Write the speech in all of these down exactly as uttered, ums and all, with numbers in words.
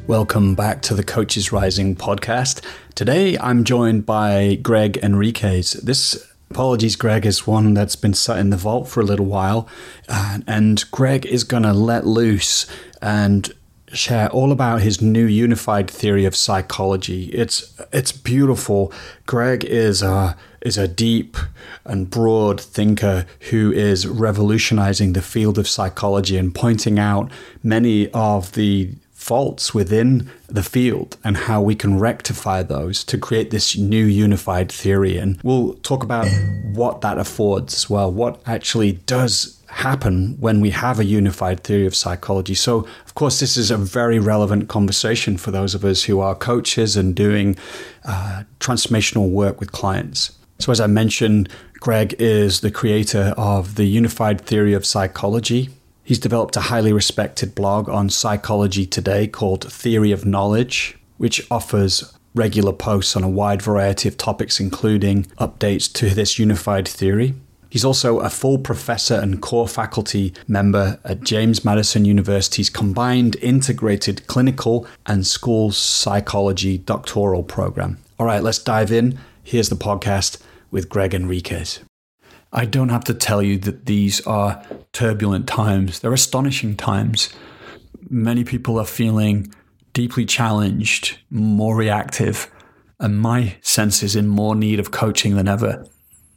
Welcome back to the Coaches Rising podcast. Today I'm joined by Greg Enriquez. This, apologies Greg, is one that's been sat in the vault for a little while. Uh, and Greg is going to let loose and share all about his new unified theory of psychology. It's it's beautiful. Greg is a, is a deep and broad thinker who is revolutionizing the field of psychology and pointing out many of the faults within the field and how we can rectify those to create this new unified theory. And we'll talk about what that affords as well, what actually does happen when we have a unified theory of psychology. So, of course, this is a very relevant conversation for those of us who are coaches and doing uh, transformational work with clients. So, as I mentioned, Greg is the creator of the unified theory of psychology. He's developed a highly respected blog on Psychology Today called Theory of Knowledge, which offers regular posts on a wide variety of topics, including updates to this unified theory. He's also a full professor and core faculty member at James Madison University's combined integrated clinical and school psychology doctoral program. All right, let's dive in. Here's the podcast with Greg Enriquez. I don't have to tell you that these are turbulent times. They're astonishing times. Many people are feeling deeply challenged, more reactive, and my sense is in more need of coaching than ever.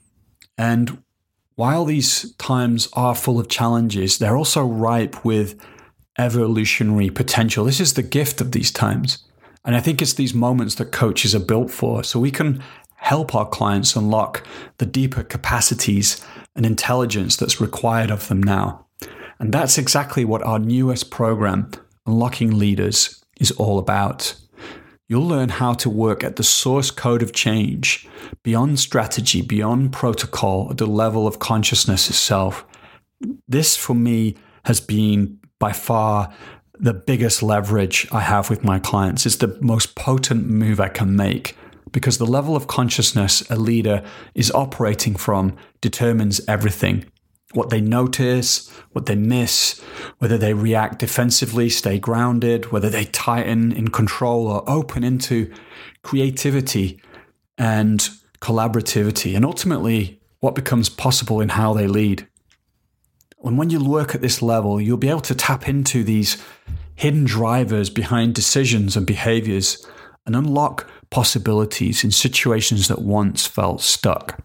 And while these times are full of challenges, they're also ripe with evolutionary potential. This is the gift of these times. And I think it's these moments that coaches are built for, so we can help our clients unlock the deeper capacities and intelligence that's required of them now. And that's exactly what our newest program, Unlocking Leaders, is all about. You'll learn how to work at the source code of change, beyond strategy, beyond protocol, at the level of consciousness itself. This, for me, has been by far the biggest leverage I have with my clients. It's the most potent move I can make, because the level of consciousness a leader is operating from determines everything. What they notice, what they miss, whether they react defensively, stay grounded, whether they tighten in control or open into creativity and collaborativity, and ultimately what becomes possible in how they lead. And when you work at this level, you'll be able to tap into these hidden drivers behind decisions and behaviors and unlock possibilities in situations that once felt stuck.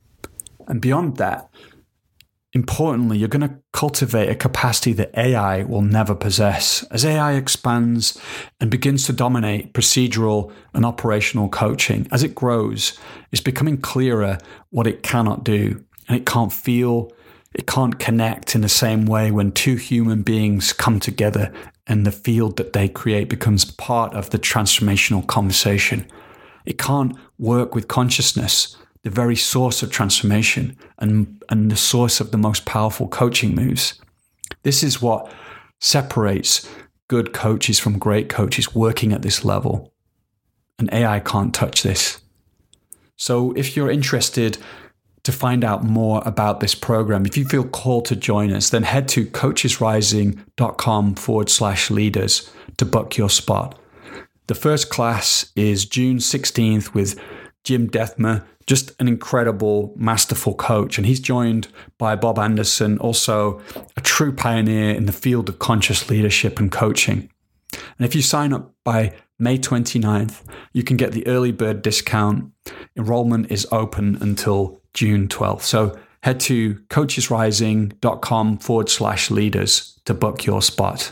And beyond that, importantly, you're going to cultivate a capacity that A I will never possess. As A I expands and begins to dominate procedural and operational coaching, as it grows, it's becoming clearer what it cannot do. And it can't feel, it can't connect in the same way when two human beings come together and the field that they create becomes part of the transformational conversation. It can't work with consciousness, the very source of transformation and, and the source of the most powerful coaching moves. This is what separates good coaches from great coaches working at this level. And A I can't touch this. So if you're interested to find out more about this program, if you feel called to join us, then head to coachesrising.com forward slash leaders to book your spot. The first class is June sixteenth with Jim Dethmer, just an incredible, masterful coach. And he's joined by Bob Anderson, also a true pioneer in the field of conscious leadership and coaching. And if you sign up by May twenty-ninth, you can get the early bird discount. Enrollment is open until June twelfth. So head to coachesrising.com forward slash leaders to book your spot.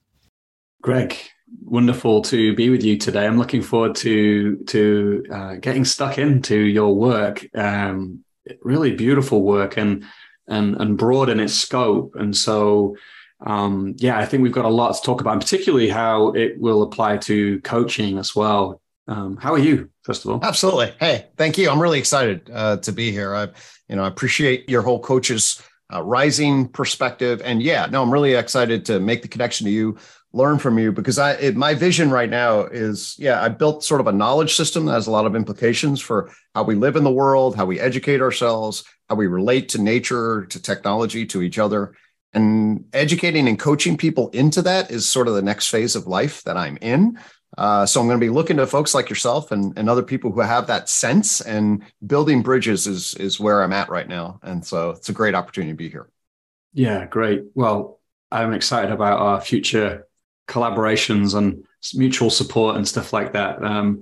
Greg, wonderful to be with you today. I'm looking forward to to uh, getting stuck into your work. Um, really beautiful work and and and broad in its scope. And so, um, yeah, I think we've got a lot to talk about, and particularly how it will apply to coaching as well. Um, how are you, first of all? Absolutely. Hey, thank you. I'm really excited uh, to be here. I, you know, I appreciate your whole Coaches uh, Rising perspective, and yeah, no, I'm really excited to make the connection to you, learn from you, because I, it, my vision right now is, yeah, I built sort of a knowledge system that has a lot of implications for how we live in the world, how we educate ourselves, how we relate to nature, to technology, to each other. And educating and coaching people into that is sort of the next phase of life that I'm in. Uh, so I'm going to be looking to folks like yourself and, and other people who have that sense, and building bridges is, is where I'm at right now. And so it's a great opportunity to be here. Yeah, great. Well, I'm excited about our future collaborations and mutual support and stuff like that. Um,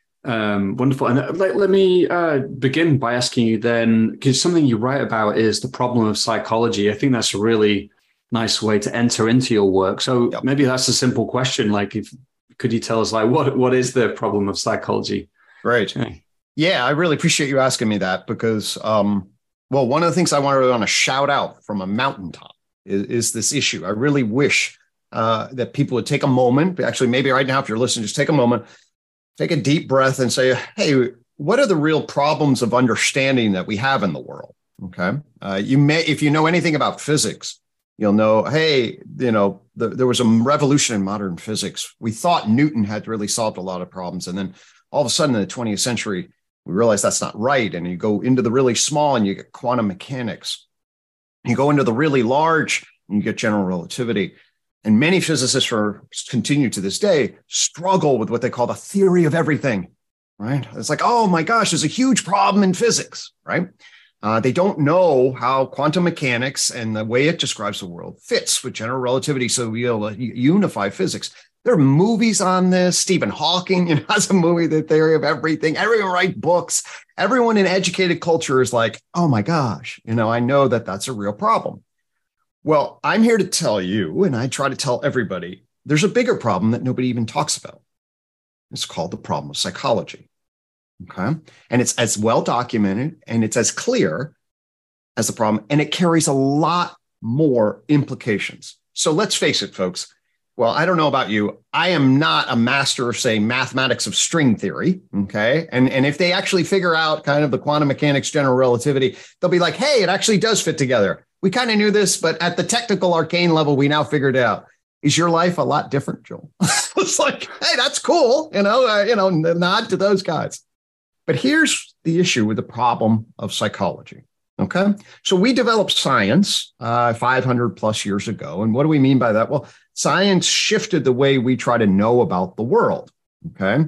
um, wonderful. And uh, let, let me uh, begin by asking you then, because something you write about is the problem of psychology. I think that's a really nice way to enter into your work. So yep. Maybe that's a simple question. Like, if could you tell us, like, what what is the problem of psychology? Great. Okay. Yeah, I really appreciate you asking me that, because, um, well, one of the things I wanted to want to shout out from a mountaintop is, is this issue. I really wish uh, that people would take a moment, actually, maybe right now, if you're listening, just take a moment, take a deep breath and say, hey, what are the real problems of understanding that we have in the world? Okay. Uh, you may, if you know anything about physics, you'll know, hey, you know, the, there was a revolution in modern physics. We thought Newton had really solved a lot of problems. And then all of a sudden in the twentieth century, we realize that's not right. And you go into the really small and you get quantum mechanics. You go into the really large and you get general relativity. And many physicists are, continue to this day, struggle with what they call the theory of everything, right? It's like, oh my gosh, there's a huge problem in physics, right? Uh, they don't know how quantum mechanics and the way it describes the world fits with general relativity, so we able to unify physics. There are movies on this. Stephen Hawking, you know, has a movie, The Theory of Everything. Everyone writes books. Everyone in educated culture is like, oh my gosh, you know, I know that that's a real problem. Well, I'm here to tell you, and I try to tell everybody, there's a bigger problem that nobody even talks about. It's called the problem of psychology. Okay. And it's as well documented and it's as clear as the problem. And it carries a lot more implications. So let's face it, folks. Well, I don't know about you. I am not a master of, say, mathematics of string theory. Okay. And, and if they actually figure out kind of the quantum mechanics, general relativity, they'll be like, hey, it actually does fit together. We kind of knew this, but at the technical arcane level, we now figured it out. Is your life a lot different, Joel? It's like, hey, that's cool. You know, uh, you know, nod to those guys. But here's the issue with the problem of psychology. Okay. So we developed science uh, five hundred plus years ago. And what do we mean by that? Well, science shifted the way we try to know about the world. Okay.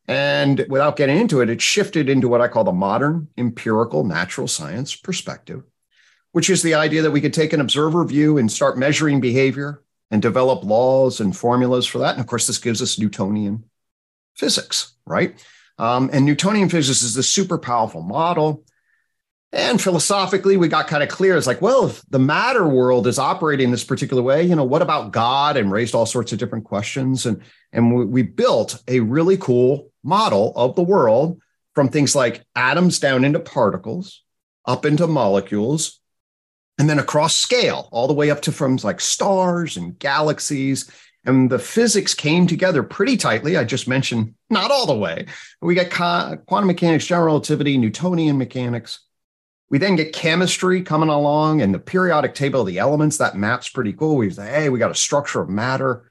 And without getting into it, it shifted into what I call the modern empirical natural science perspective, which is the idea that we could take an observer view and start measuring behavior and develop laws and formulas for that. And of course, this gives us Newtonian physics, right? Um, and Newtonian physics is this super powerful model. And philosophically, we got kind of clear. It's like, well, if the matter world is operating this particular way, you know, what about God? And raised all sorts of different questions. And, and we, we built a really cool model of the world from things like atoms down into particles, up into molecules, and then across scale, all the way up to from like stars and galaxies. And the physics came together pretty tightly. I just mentioned not all the way. We got quantum mechanics, general relativity, Newtonian mechanics. We then get chemistry coming along and the periodic table of the elements. That map's pretty cool. We say, hey, we got a structure of matter.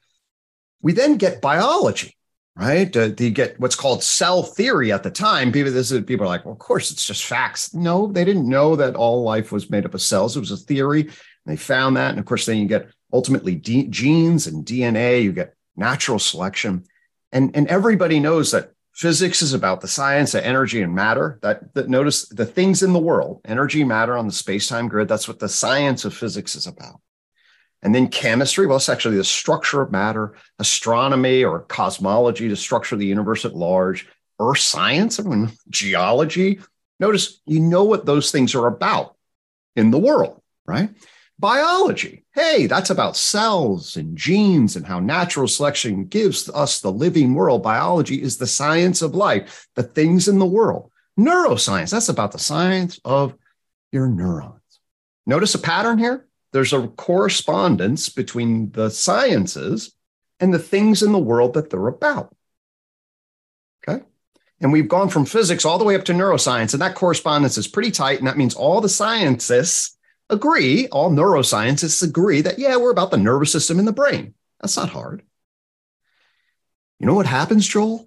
We then get biology, right? Uh, you get what's called cell theory at the time. People, this is, people are like, well, of course, it's just facts. No, they didn't know that all life was made up of cells. It was a theory. And they found that. And of course, then you get ultimately D- genes and D N A. You get natural selection. And, and everybody knows that physics is about the science of energy and matter. That, that notice the things in the world, energy, matter on the space-time grid. That's what the science of physics is about. And then chemistry, well, it's actually the structure of matter, astronomy or cosmology, the structure of the universe at large, earth science, I mean, geology. Notice you know what those things are about in the world, right? Biology, hey, that's about cells and genes and how natural selection gives us the living world. Biology is the science of life, the things in the world. Neuroscience, that's about the science of your neurons. Notice a pattern here? There's a correspondence between the sciences and the things in the world that they're about. Okay. And we've gone from physics all the way up to neuroscience, and that correspondence is pretty tight. And that means all the scientists agree, all neuroscientists agree that, yeah, we're about the nervous system in the brain. That's not hard. You know what happens, Joel?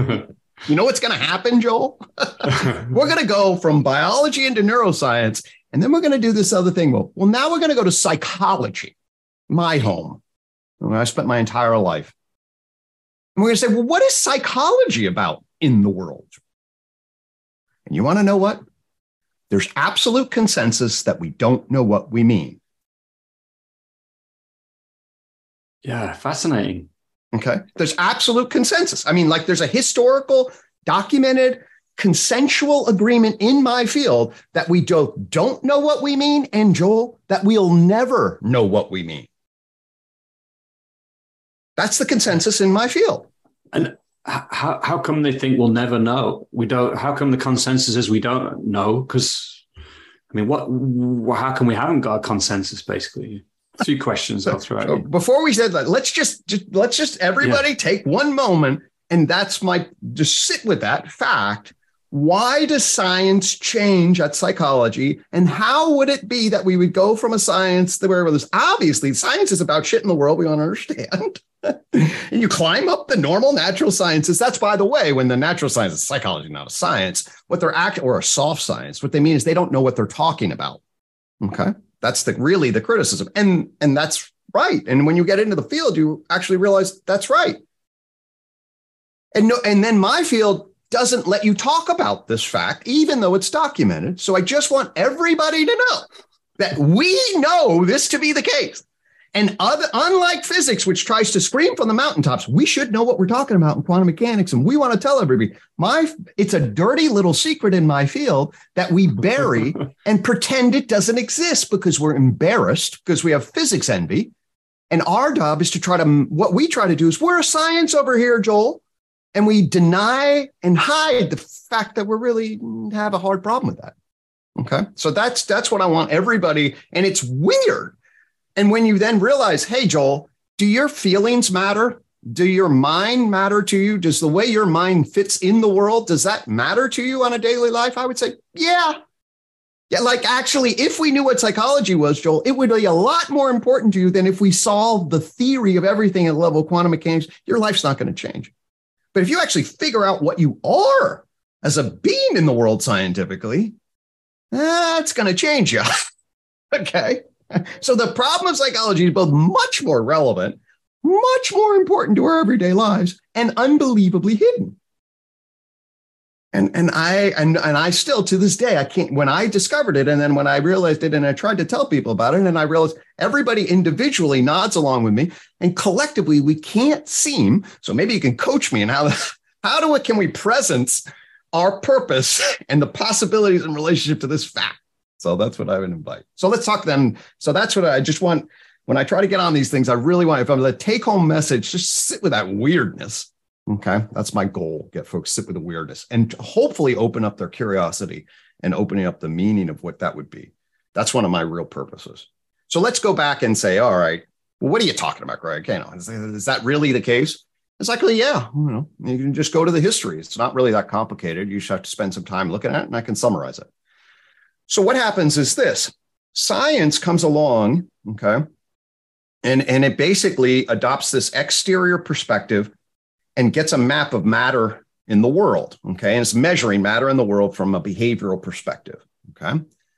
You know what's going to happen, Joel? We're going to go from biology into neuroscience. And then we're going to do this other thing. Well, well, now we're going to go to psychology, my home, where I spent my entire life. And we're going to say, well, what is psychology about in the world? And you want to know what? There's absolute consensus that we don't know what we mean. Yeah, fascinating. Okay. There's absolute consensus. I mean, like there's a historical, documented, consensual agreement in my field that we don't, don't know what we mean, and Joel, that we'll never know what we mean. That's the consensus in my field. And how how come they think we'll never know? We don't. How come the consensus is we don't know? Because I mean, what? How come we haven't got a consensus? Basically, three questions I'll throw at you. Before we said that, let's just, just let's just everybody yeah. take one moment, and that's my just sit with that fact. Why does science change at psychology? And how would it be that we would go from a science that where there's obviously science is about shit in the world we want to understand. And you climb up the normal natural sciences. That's, by the way, when the natural sciences, psychology, not a science, what they're act or a soft science, what they mean is they don't know what they're talking about. Okay. That's the really the criticism. And, and that's right. And when you get into the field, you actually realize that's right. And no, and then my field doesn't let you talk about this fact, even though it's documented. So I just want everybody to know that we know this to be the case. And other, unlike physics, which tries to scream from the mountaintops, we should know what we're talking about in quantum mechanics. And we want to tell everybody, my, it's a dirty little secret in my field that we bury and pretend it doesn't exist because we're embarrassed because we have physics envy. And our job is to try to, what we try to do is we're a science over here, Joel. And we deny and hide the fact that we really have a hard problem with that. Okay. So that's, that's what I want everybody. And it's weird. And when you then realize, hey, Joel, do your feelings matter? Do your mind matter to you? Does the way your mind fits in the world, does that matter to you on a daily life? I would say, yeah. Yeah, like actually, if we knew what psychology was, Joel, it would be a lot more important to you than if we solved the theory of everything at the level of quantum mechanics. Your life's not going to change. But if you actually figure out what you are as a being in the world scientifically, that's going to change you. Okay. So the problem of psychology is both much more relevant, much more important to our everyday lives, and unbelievably hidden. And, and I and, and I still, to this day, I can't, when I discovered it, and then when I realized it, and I tried to tell people about it, and I realized everybody individually nods along with me, and collectively we can't seem, so maybe you can coach me in how, how do it, can we presence our purpose and the possibilities in relationship to this fact? So that's what I would invite. So let's talk then. So that's what I just want. When I try to get on these things, I really want, if I'm the take home message, just sit with that weirdness. Okay. That's my goal. Get folks sit with the weirdness and hopefully open up their curiosity and opening up the meaning of what that would be. That's one of my real purposes. So let's go back and say, all right, well, what are you talking about, Greg? You know, is, is that really the case? It's likely, yeah. You know, you can just go to the history. It's not really that complicated. You just have to spend some time looking at it, and I can summarize it. So what happens is this: science comes along, okay, and, and it basically adopts this exterior perspective and gets a map of matter in the world, okay, and it's measuring matter in the world from a behavioral perspective, okay.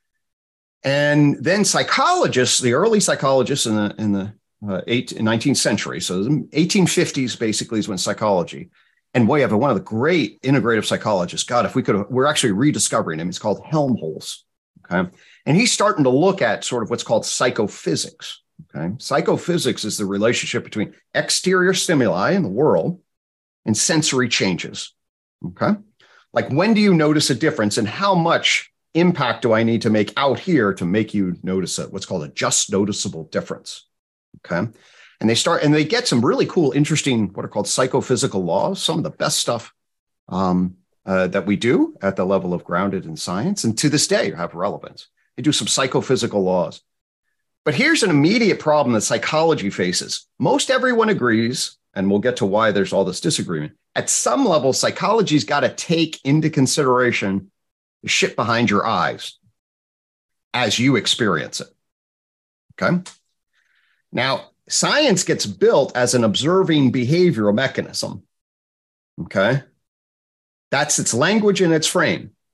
And then psychologists, the early psychologists in the in the uh, eight, nineteenth century, so the eighteen fifties basically is when psychology. And we have one of the great integrative psychologists. God, if we could, we're actually rediscovering him. It's called Helmholtz. Okay. And he's starting to look at sort of what's called psychophysics. Okay. Psychophysics is the relationship between exterior stimuli in the world and sensory changes. Okay. Like, when do you notice a difference, and how much impact do I need to make out here to make you notice it? What's called a just noticeable difference. Okay. And they start, and they get some really cool, interesting, what are called psychophysical laws, some of the best stuff um, Uh, that we do at the level of grounded in science, and to this day have relevance. They do some psychophysical laws. But here's an immediate problem that psychology faces. Most everyone agrees, and we'll get to why there's all this disagreement. At some level, psychology's got to take into consideration the shit behind your eyes as you experience it. Okay? Now, science gets built as an observing behavioral mechanism. Okay? That's its language and its frame.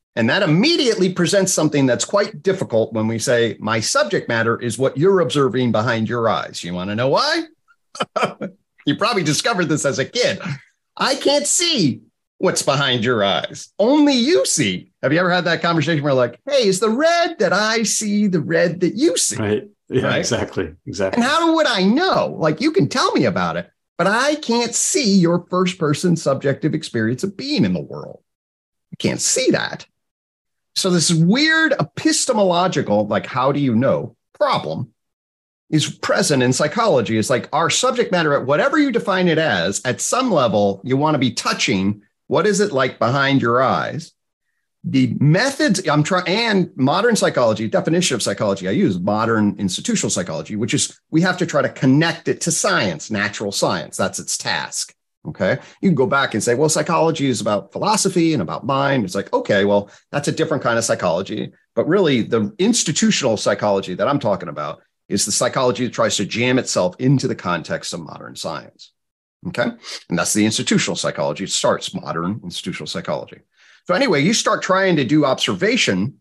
And that immediately presents something that's quite difficult when we say, my subject matter is what you're observing behind your eyes. You want to know why? You probably discovered this as a kid. I can't see what's behind your eyes. Only you see. Have you ever had that conversation where like, hey, is the red that I see the red that you see? Right. Yeah, right? exactly. Exactly. And how would I know? Like, you can tell me about it, but I can't see your first person subjective experience of being in the world. I can't see that. So this weird epistemological, like, how do you know problem is present in psychology. It's like our subject matter at whatever you define it as, at some level, you want to be touching what is it like behind your eyes. The methods I'm trying, and modern psychology, definition of psychology I use, modern institutional psychology, which is we have to try to connect it to science, natural science. That's its task. Okay. You can go back and say, well, psychology is about philosophy and about mind. It's like, okay, well, that's a different kind of psychology. But really, the institutional psychology that I'm talking about is the psychology that tries to jam itself into the context of modern science. Okay. And that's the institutional psychology. It starts modern institutional psychology. So anyway, you start trying to do observation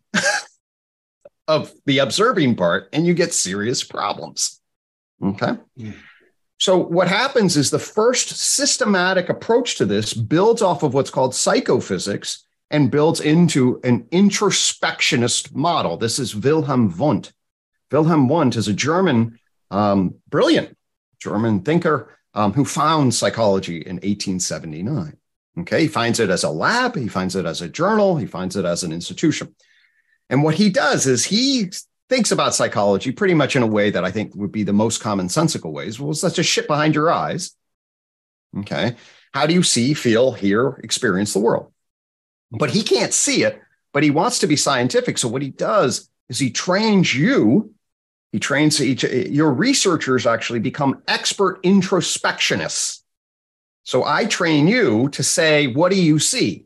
of the observing part, and you get serious problems. Okay. Yeah. So what happens is the first systematic approach to this builds off of what's called psychophysics and builds into an introspectionist model. This is Wilhelm Wundt. Wilhelm Wundt is a German, um, brilliant German thinker um, who found psychology in eighteen seventy-nine. Okay, he finds it as a lab, he finds it as a journal, he finds it as an institution. And what he does is he thinks about psychology pretty much in a way that I think would be the most commonsensical ways. Well, that's just shit behind your eyes. Okay. How do you see, feel, hear, experience the world? But he can't see it, but he wants to be scientific. So what he does is he trains you, he trains each, your researchers actually become expert introspectionists. So I train you to say, what do you see?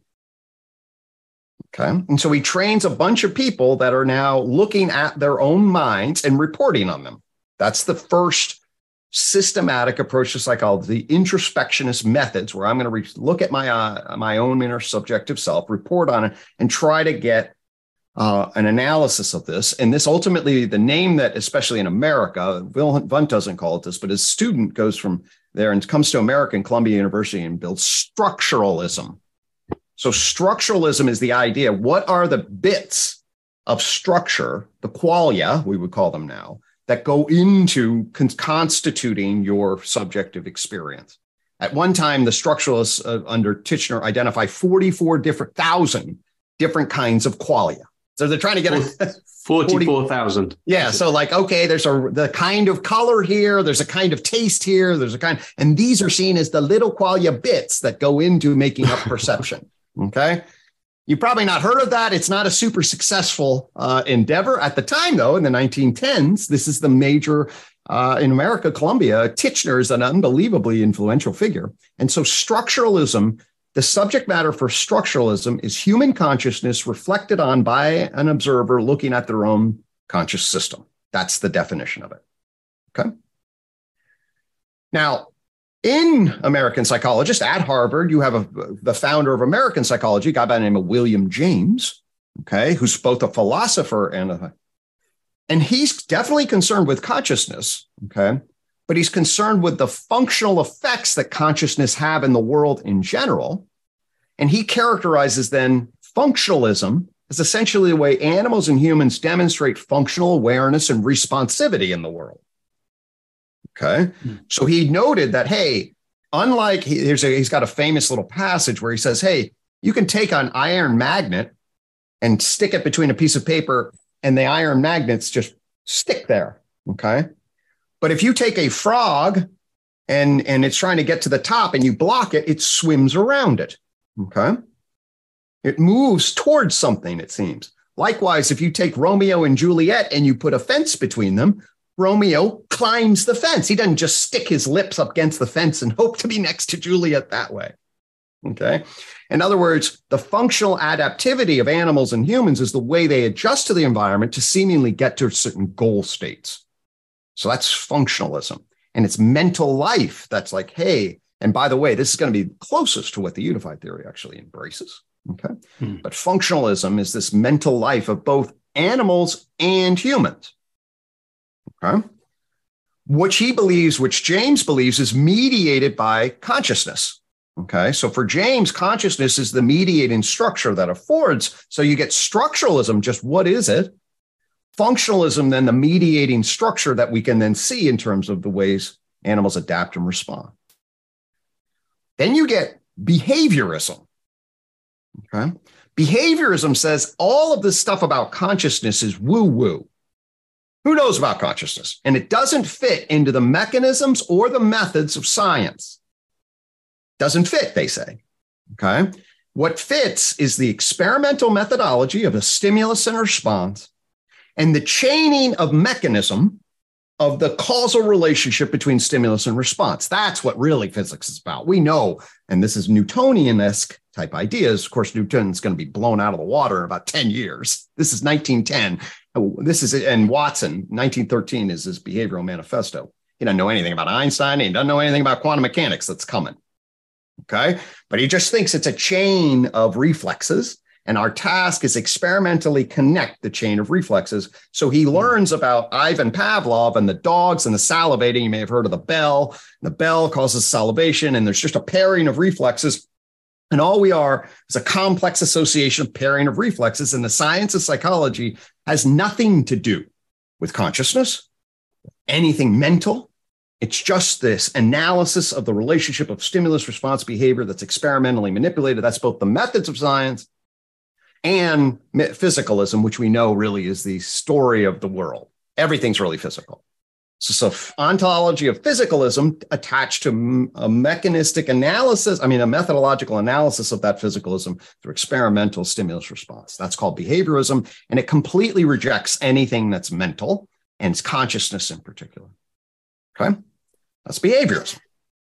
Okay. And so he trains a bunch of people that are now looking at their own minds and reporting on them. That's the first systematic approach to psychology, the introspectionist methods, where I'm going to re- look at my, uh, my own inner subjective self, report on it, and try to get uh, an analysis of this. And this ultimately, the name that, especially in America, Wilhelm Wundt doesn't call it this, but his student goes from there and comes to America and Columbia University and builds structuralism. So structuralism is the idea. What are the bits of structure, the qualia, we would call them now, that go into con- constituting your subjective experience? At one time, the structuralists uh, under Titchener identify forty-four different thousand different kinds of qualia. So they're trying to get a forty-four thousand. Yeah. So like, okay, there's a the kind of color here. There's a kind of taste here. There's a kind, and these are seen as the little qualia bits that go into making up perception. Okay. You've probably not heard of that. It's not a super successful uh, endeavor at the time, though. In the nineteen tens, this is the major uh, in America, Columbia. Titchener is an unbelievably influential figure. And so structuralism, the subject matter for structuralism is human consciousness reflected on by an observer looking at their own conscious system. That's the definition of it. Okay. Now, in American psychologist at Harvard, you have a, the founder of American psychology, a guy by the name of William James, okay, who's both a philosopher and a, and he's definitely concerned with consciousness, okay, but he's concerned with the functional effects that consciousness have in the world in general. And he characterizes then functionalism as essentially the way animals and humans demonstrate functional awareness and responsivity in the world. Okay. So he noted that, hey, unlike he, there's a, he's got a famous little passage where he says, hey, you can take an iron magnet and stick it between a piece of paper and the iron magnets just stick there. Okay. But if you take a frog and, and it's trying to get to the top and you block it, it swims around it. Okay. It moves towards something, it seems. Likewise, if you take Romeo and Juliet and you put a fence between them, Romeo climbs the fence. He doesn't just stick his lips up against the fence and hope to be next to Juliet that way. Okay. In other words, the functional adaptivity of animals and humans is the way they adjust to the environment to seemingly get to certain goal states. So that's functionalism. And it's mental life that's like, hey, and by the way, this is going to be closest to what the unified theory actually embraces. Okay. Hmm. But functionalism is this mental life of both animals and humans. Okay. Which he believes, which James believes, is mediated by consciousness. Okay. So for James, consciousness is the mediating structure that affords. So you get structuralism, just what is it? Functionalism, then the mediating structure that we can then see in terms of the ways animals adapt and respond. Then you get behaviorism. Okay. Behaviorism says all of this stuff about consciousness is woo-woo. Who knows about consciousness? And it doesn't fit into the mechanisms or the methods of science. Doesn't fit, they say. Okay. What fits is the experimental methodology of a stimulus and response and the chaining of mechanism of the causal relationship between stimulus and response. That's what really physics is about. We know, and this is Newtonian-esque type ideas. Of course, Newton's going to be blown out of the water in about ten years. This is nineteen ten. This is, and Watson, nineteen thirteen is his behavioral manifesto. He doesn't know anything about Einstein. He doesn't know anything about quantum mechanics that's coming. Okay. But he just thinks it's a chain of reflexes. And our task is experimentally connect the chain of reflexes. So he learns about Ivan Pavlov and the dogs and the salivating. You may have heard of the bell. The bell causes salivation, and there's just a pairing of reflexes. And all we are is a complex association of pairing of reflexes. And the science of psychology has nothing to do with consciousness, anything mental. It's just this analysis of the relationship of stimulus response behavior that's experimentally manipulated. That's both the methods of science and physicalism, which we know really is the story of the world. Everything's really physical. So, so ontology of physicalism attached to a mechanistic analysis, I mean, a methodological analysis of that physicalism through experimental stimulus response. That's called behaviorism, and it completely rejects anything that's mental and consciousness in particular. Okay, that's behaviorism.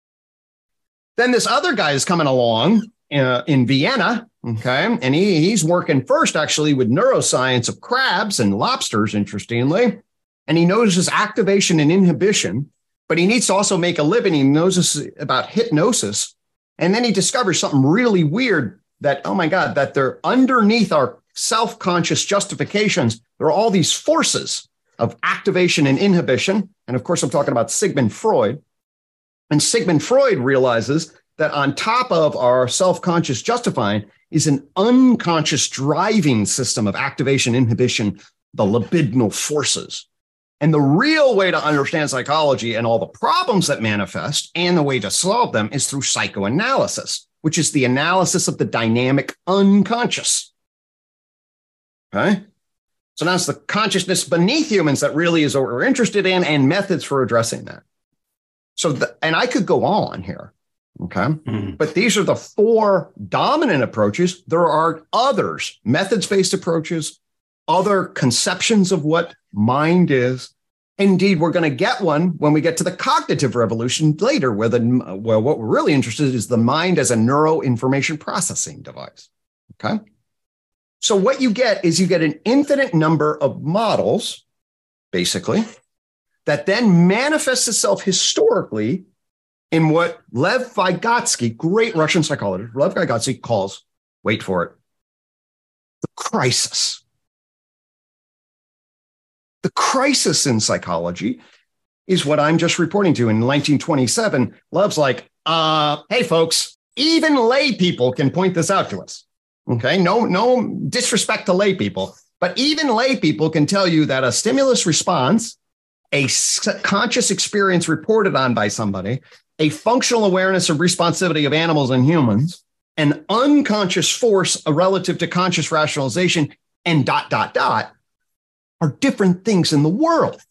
Then this other guy is coming along uh, in Vienna. Okay. And he, he's working first actually with neuroscience of crabs and lobsters, interestingly. And he notices activation and inhibition, but he needs to also make a living. He knows this about hypnosis. And then he discovers something really weird that, oh my God, that they're underneath our self-conscious justifications. There are all these forces of activation and inhibition. And of course, I'm talking about Sigmund Freud. And Sigmund Freud realizes that on top of our self-conscious justifying is an unconscious driving system of activation, inhibition, the libidinal forces. And the real way to understand psychology and all the problems that manifest and the way to solve them is through psychoanalysis, which is the analysis of the dynamic unconscious. Okay? So now it's the consciousness beneath humans that really is what we're interested in and methods for addressing that. So, the, and I could go on here. Okay. Mm-hmm. But these are the four dominant approaches. There are others, methods-based approaches, other conceptions of what mind is. Indeed, we're going to get one when we get to the cognitive revolution later, where the well, what we're really interested in is the mind as a neuroinformation processing device. Okay. So what you get is you get an infinite number of models, basically, that then manifests itself historically in what Lev Vygotsky, great Russian psychologist, Lev Vygotsky calls, wait for it, the crisis. The crisis in psychology is what I'm just reporting to. In nineteen twenty-seven, Lev's like, uh, hey, folks, even lay people can point this out to us. Okay, no, no disrespect to lay people, but even lay people can tell you that a stimulus response, a conscious experience reported on by somebody, a functional awareness of responsivity of animals and humans, an unconscious force relative to conscious rationalization, and dot, dot, dot, are different things in the world.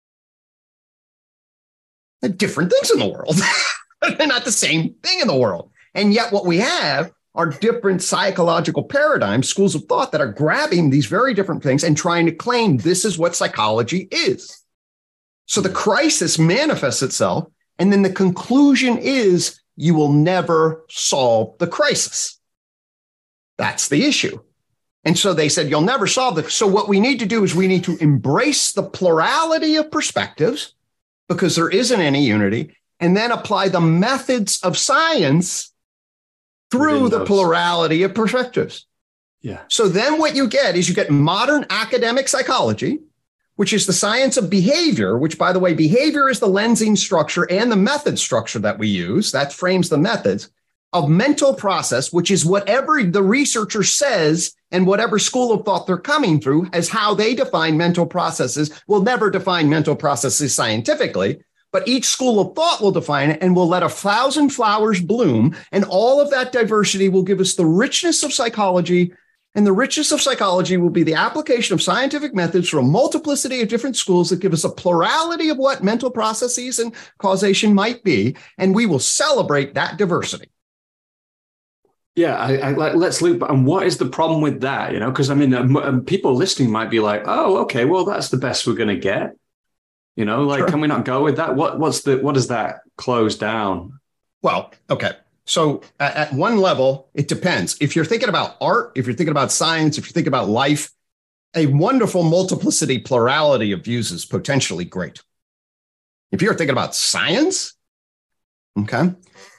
They're different things in the world. They're not the same thing in the world. And yet what we have are different psychological paradigms, schools of thought that are grabbing these very different things and trying to claim this is what psychology is. So the crisis manifests itself. And then the conclusion is you will never solve the crisis. That's the issue. And so they said, you'll never solve it. So what we need to do is we need to embrace the plurality of perspectives because there isn't any unity, and then apply the methods of science through the plurality of perspectives. Yeah. So then what you get is you get modern academic psychology, which is the science of behavior, which, by the way, behavior is the lensing structure and the method structure that we use. That frames the methods of mental process, which is whatever the researcher says and whatever school of thought they're coming through as how they define mental processes. Will never define mental processes scientifically, but each school of thought will define it and will let a thousand flowers bloom. And all of that diversity will give us the richness of psychology. And the richness of psychology will be the application of scientific methods from a multiplicity of different schools that give us a plurality of what mental processes and causation might be. And we will celebrate that diversity. Yeah, I, I, let's loop. And what is the problem with that? You know, because I mean, um, people listening might be like, "Oh, okay, well, that's the best we're going to get." You know, like, sure. Can we not go with that? What, what's the, what does that close down? Well, okay. So at, at one level, it depends. If you're thinking about art, if you're thinking about science, if you think about life, a wonderful multiplicity, plurality of views is potentially great. If you're thinking about science, okay,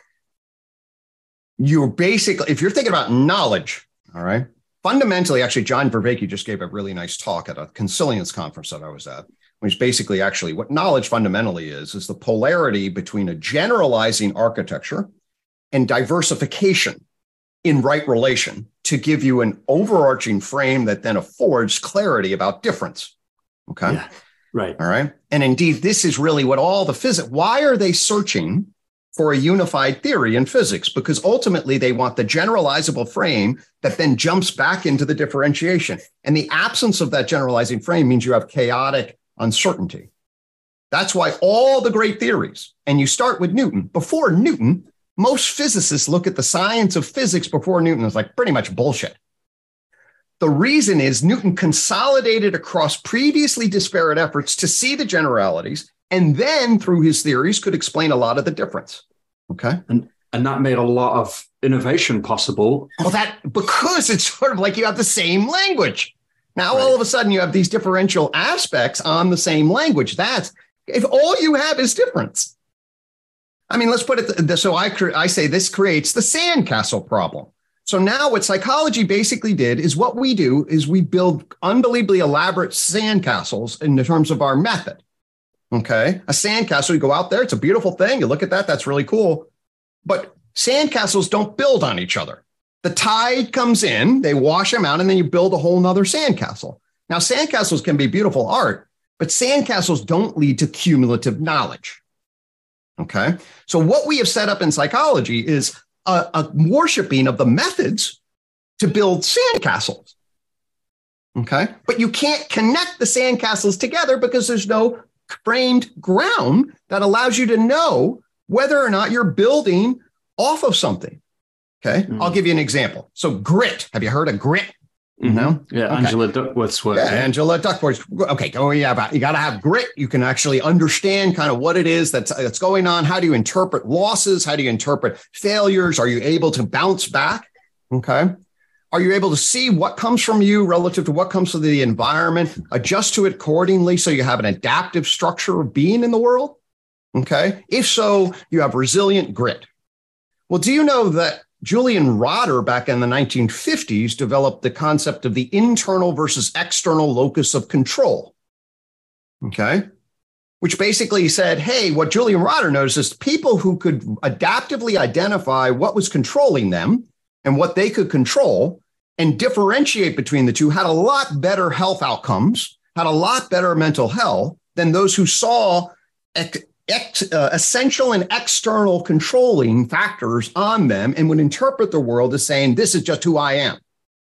you're basically, if you're thinking about knowledge, all right, fundamentally, actually, John Vervaeke just gave a really nice talk at a Consilience conference that I was at, which basically actually what knowledge fundamentally is, is the polarity between a generalizing architecture and diversification in right relation to give you an overarching frame that then affords clarity about difference. Okay. Yeah, right. All right. And indeed, this is really what all the physics, why are they searching for a unified theory in physics? Because ultimately they want the generalizable frame that then jumps back into the differentiation. And the absence of that generalizing frame means you have chaotic uncertainty. That's why all the great theories, and you start with Newton. Before Newton, most physicists look at the science of physics before Newton as like pretty much bullshit. The reason is Newton consolidated across previously disparate efforts to see the generalities, and then through his theories could explain a lot of the difference. Okay. And and that made a lot of innovation possible. Well, that because it's sort of like you have the same language. Now, right. All of a sudden you have these differential aspects on the same language. That's if all you have is difference. I mean, let's put it. So I, I say this creates the sandcastle problem. So now what psychology basically did is what we do is we build unbelievably elaborate sandcastles in terms of our method. Okay. A sandcastle, you go out there. It's a beautiful thing. You look at that. That's really cool. But sandcastles don't build on each other. The tide comes in, they wash them out, and then you build a whole nother sandcastle. Now, sandcastles can be beautiful art, but sandcastles don't lead to cumulative knowledge. Okay. So what we have set up in psychology is a, a worshiping of the methods to build sandcastles. Okay. But you can't connect the sandcastles together because there's no framed ground that allows you to know whether or not you're building off of something. Okay. Mm-hmm. I'll give you an example. So grit. Have you heard of grit? Mm-hmm. No? Yeah. Okay. Angela Duckworth's work. Yeah, yeah. Angela Duckworth's. Okay. Oh, yeah. You got to have grit. You can actually understand kind of what it is that's, that's going on. How do you interpret losses? How do you interpret failures? Are you able to bounce back? Okay. Are you able to see what comes from you relative to what comes from the environment, adjust to it accordingly so you have an adaptive structure of being in the world? Okay. If so, you have resilient grit. Well, do you know that Julian Rotter back in the nineteen fifties developed the concept of the internal versus external locus of control? Okay. Which basically said, hey, what Julian Rotter noticed is people who could adaptively identify what was controlling them and what they could control and differentiate between the two had a lot better health outcomes, had a lot better mental health than those who saw ex- ex- uh, essential and external controlling factors on them and would interpret the world as saying, this is just who I am.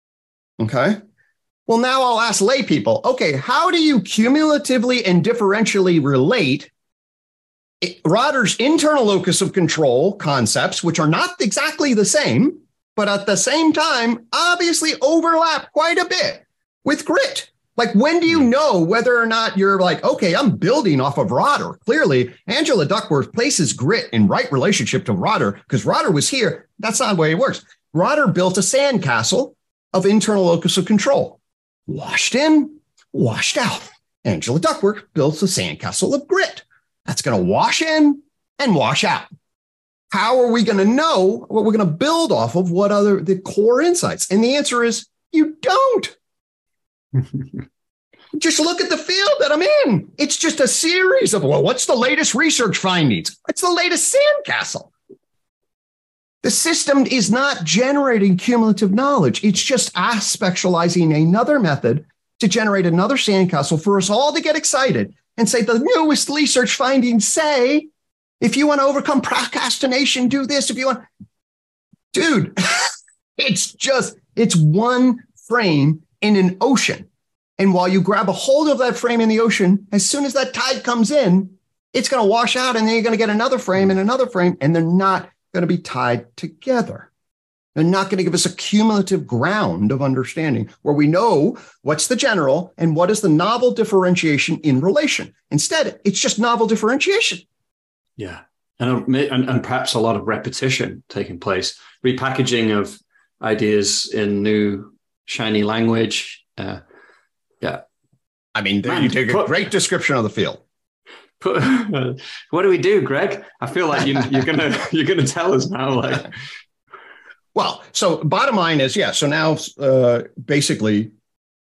Okay. Well, now I'll ask lay people, okay, how do you cumulatively and differentially relate Rotter's internal locus of control concepts, which are not exactly the same, but at the same time, obviously overlap quite a bit with grit? Like, when do you know whether or not you're like, okay, I'm building off of Rotter? Clearly, Angela Duckworth places grit in right relationship to Rotter because Rotter was here. That's not the way it works. Rotter built a sandcastle of internal locus of control. Washed in, washed out. Angela Duckworth builds a sandcastle of grit. That's going to wash in and wash out. how are we going to know what we're going to build off of? What other the core insights? And the answer is you don't. Just look at the field that I'm in. It's just a series of, well, what's the latest research findings? It's the latest sandcastle. The system is not generating cumulative knowledge. It's just aspectualizing another method to generate another sandcastle for us all to get excited and say the newest research findings say, if you want to overcome procrastination, do this. If you want, dude, it's just, it's one frame in an ocean. And while you grab a hold of that frame in the ocean, as soon as that tide comes in, it's going to wash out and then you're going to get another frame and another frame, and they're not going to be tied together. They're not going to give us a cumulative ground of understanding where we know what's the general and what is the novel differentiation in relation. Instead, it's just novel differentiation. Yeah. And, and, and perhaps a lot of repetition taking place, repackaging of ideas in new, shiny language. Uh, yeah. I mean, Man, you did a put, great description of the field. Put, what do we do, Greg? I feel like you, you're gonna you're gonna tell us now. Like, well, so bottom line is, yeah. So now, uh, basically,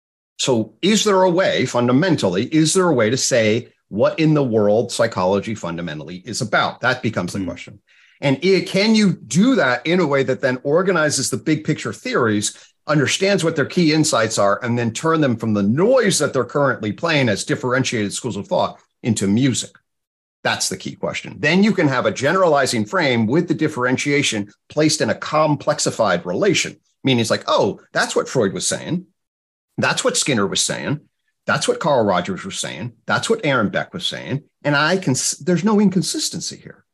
so is there a way, fundamentally, is there a way to say what in the world psychology fundamentally is about? That becomes the mm. question. And it, can you do that in a way that then organizes the big picture theories, understands what their key insights are, and then turn them from the noise that they're currently playing as differentiated schools of thought into music? That's the key question. Then you can have a generalizing frame with the differentiation placed in a complexified relation, meaning it's like, oh, that's what Freud was saying. That's what Skinner was saying. That's what Carl Rogers was saying. That's what Aaron Beck was saying. And I can, there's no inconsistency here.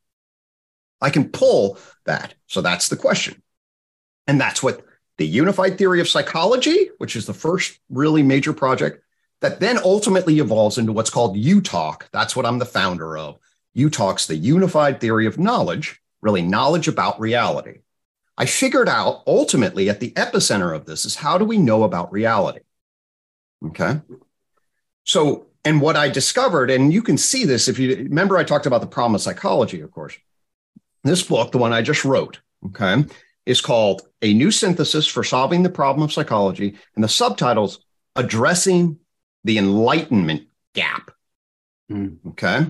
I can pull that. So that's the question. And that's what the Unified Theory of Psychology, which is the first really major project, that then ultimately evolves into what's called U Talk. That's what I'm the founder of. U Talk's the Unified Theory of Knowledge, really knowledge about reality. I figured out ultimately at the epicenter of this is how do we know about reality? Okay. So, and what I discovered, and you can see this if you remember, I talked about the problem of psychology, of course. This book, the one I just wrote, okay, is called A New Synthesis for Solving the Problem of Psychology. And the subtitle's Addressing the Enlightenment Gap. Mm. Okay.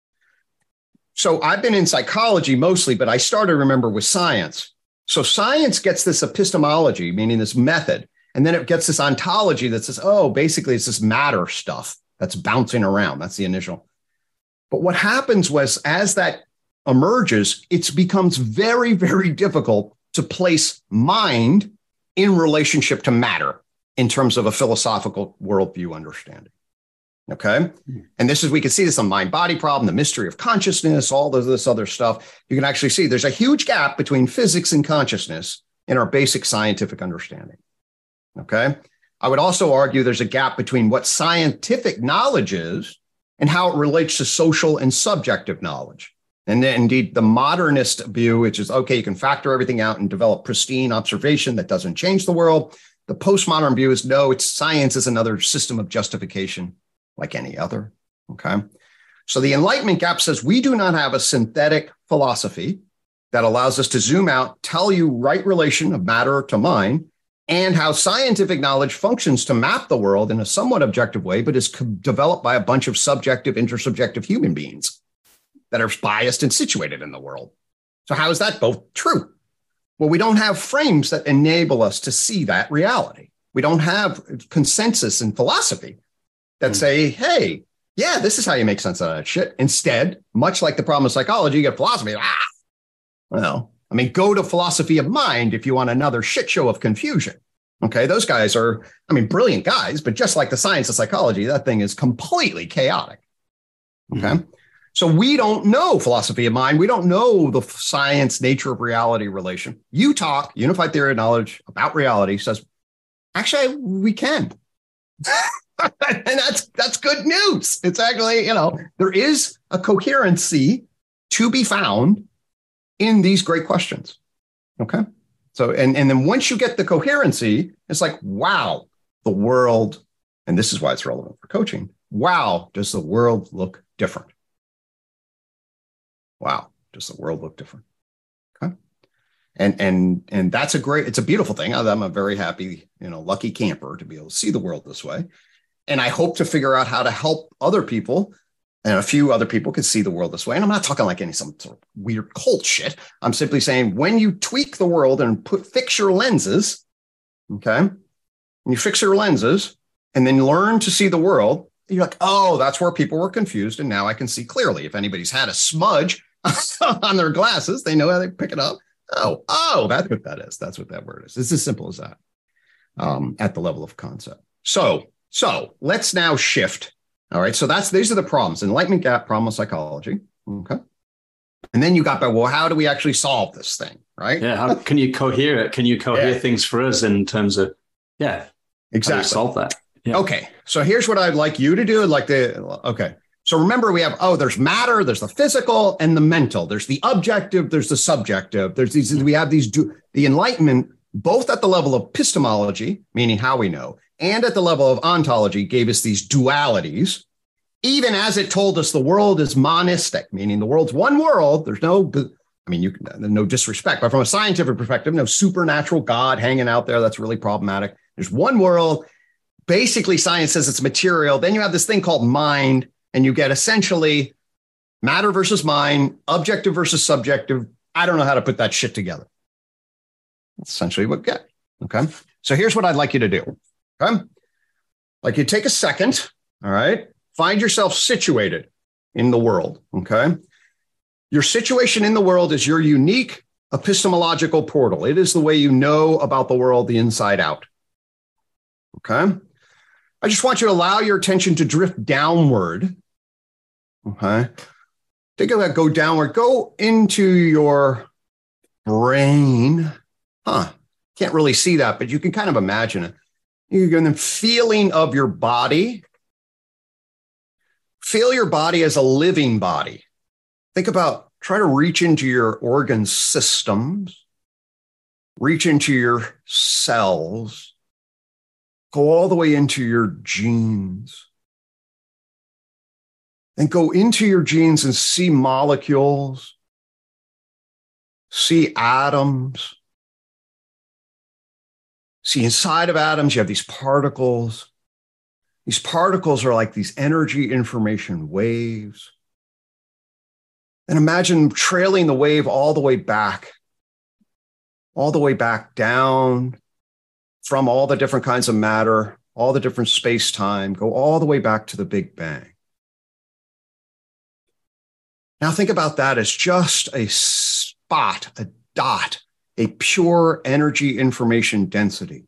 So I've been in psychology mostly, but I started, remember, with science. So science gets this epistemology, meaning this method, and then it gets this ontology that says, oh, basically it's this matter stuff that's bouncing around. That's the initial. But what happens was as that emerges, it becomes very, very difficult to place mind in relationship to matter in terms of a philosophical worldview understanding. Okay. And this is, we can see this on mind-body problem, the mystery of consciousness, all of this other stuff. You can actually see there's a huge gap between physics and consciousness in our basic scientific understanding. Okay. I would also argue there's a gap between what scientific knowledge is and how it relates to social and subjective knowledge. And then indeed the modernist view, which is, okay, you can factor everything out and develop pristine observation that doesn't change the world. The postmodern view is, no, it's science is another system of justification like any other. Okay. So the Enlightenment gap says we do not have a synthetic philosophy that allows us to zoom out, tell you right relation of matter to mind, and how scientific knowledge functions to map the world in a somewhat objective way, but is co- developed by a bunch of subjective, intersubjective human beings that are biased and situated in the world. So how is that both true? Well, we don't have frames that enable us to see that reality. We don't have consensus in philosophy that mm. say, hey, yeah, this is how you make sense of that shit. Instead, much like the problem of psychology, you get philosophy. Ah, well, I mean, go to philosophy of mind if you want another shit show of confusion. Okay, those guys are, I mean, brilliant guys, but just like the science of psychology, that thing is completely chaotic. Okay, mm. So we don't know philosophy of mind. We don't know the science nature of reality relation. U Talk, Unified Theory of Knowledge about reality, says, actually, we can. And that's that's good news. It's actually, you know, there is a coherency to be found in these great questions. Okay. So, and, and then once you get the coherency, it's like, wow, the world, and this is why it's relevant for coaching. Wow, does the world look different? Wow, does the world look different? And and and that's a great, it's a beautiful thing. I'm a very happy, you know, lucky camper to be able to see the world this way. And I hope to figure out how to help other people, and a few other people can see the world this way. And I'm not talking like any some sort of weird cult shit. I'm simply saying when you tweak the world and put fix your lenses, okay, and you fix your lenses and then learn to see the world, you're like, oh, that's where people were confused. And now I can see clearly. If anybody's had a smudge on their glasses, they know how they pick it up. Oh, oh, that's what that is. That's what that word is. It's as simple as that um, at the level of concept. So, so let's now shift. All right. So that's, these are the problems. Enlightenment gap, problem of psychology. Okay. And then you got, but well, how do we actually solve this thing? Right. Yeah. How can you cohere it? Can you cohere yeah. things for us in terms of, yeah, exactly. solve that? Yeah. Okay. So here's what I'd like you to do. I'd like to, okay. So remember we have, oh, there's matter, there's the physical and the mental. There's the objective, there's the subjective. There's these, we have these, the enlightenment, both at the level of epistemology, meaning how we know, and at the level of ontology gave us these dualities, even as it told us the world is monistic, meaning the world's one world. There's no, I mean, you can, no disrespect, but from a scientific perspective, no supernatural God hanging out there. That's really problematic. There's one world. Basically, science says it's material. Then you have this thing called mind, and you get essentially matter versus mind, objective versus subjective. I don't know how to put that shit together. That's essentially what we get. Okay. So here's what I'd like you to do. Okay. Like you take a second. All right. Find yourself situated in the world. Okay. Your situation in the world is your unique epistemological portal. It is the way you know about the world, the inside out. Okay. I just want you to allow your attention to drift downward. Okay. Think of that, go downward, go into your brain. Huh. Can't really see that, but you can kind of imagine it. You can then feeling of your body. Feel your body as a living body. Think about, try to reach into your organ systems, reach into your cells. Go all the way into your genes. And go into your genes and see molecules, see atoms. See, inside of atoms, you have these particles. These particles are like these energy information waves. And imagine trailing the wave all the way back, all the way back down, from all the different kinds of matter, all the different space-time, go all the way back to the Big Bang. Now think about that as just a spot, a dot, a pure energy information density.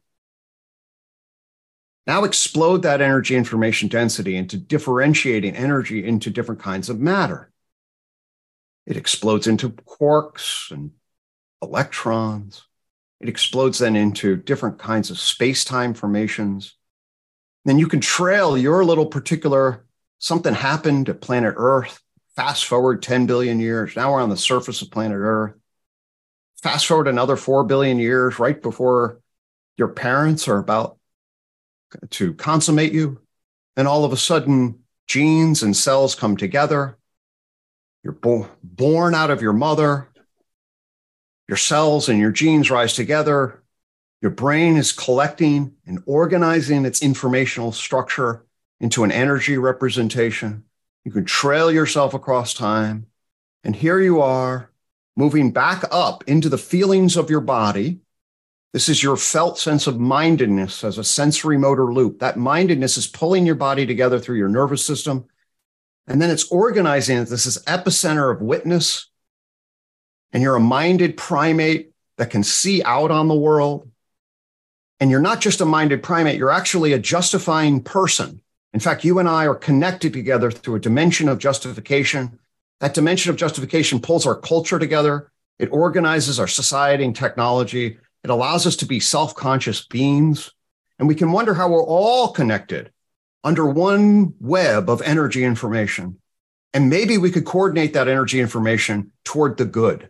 Now explode that energy information density into differentiating energy into different kinds of matter. It explodes into quarks and electrons. It explodes then into different kinds of space-time formations. Then you can trail your little particular, something happened at planet Earth. Fast forward ten billion years. Now we're on the surface of planet Earth. Fast forward another four billion years, right before your parents are about to consummate you. And all of a sudden, genes and cells come together. You're bo- born out of your mother. Your cells and your genes rise together. Your brain is collecting and organizing its informational structure into an energy representation. You can trail yourself across time. And here you are, moving back up into the feelings of your body. This is your felt sense of mindedness as a sensory motor loop. That mindedness is pulling your body together through your nervous system. And then it's organizing it. This is epicenter of witness. And you're a minded primate that can see out on the world. And you're not just a minded primate, you're actually a justifying person. In fact, you and I are connected together through a dimension of justification. That dimension of justification pulls our culture together. It organizes our society and technology. It allows us to be self-conscious beings. And we can wonder how we're all connected under one web of energy information. And maybe we could coordinate that energy information toward the good.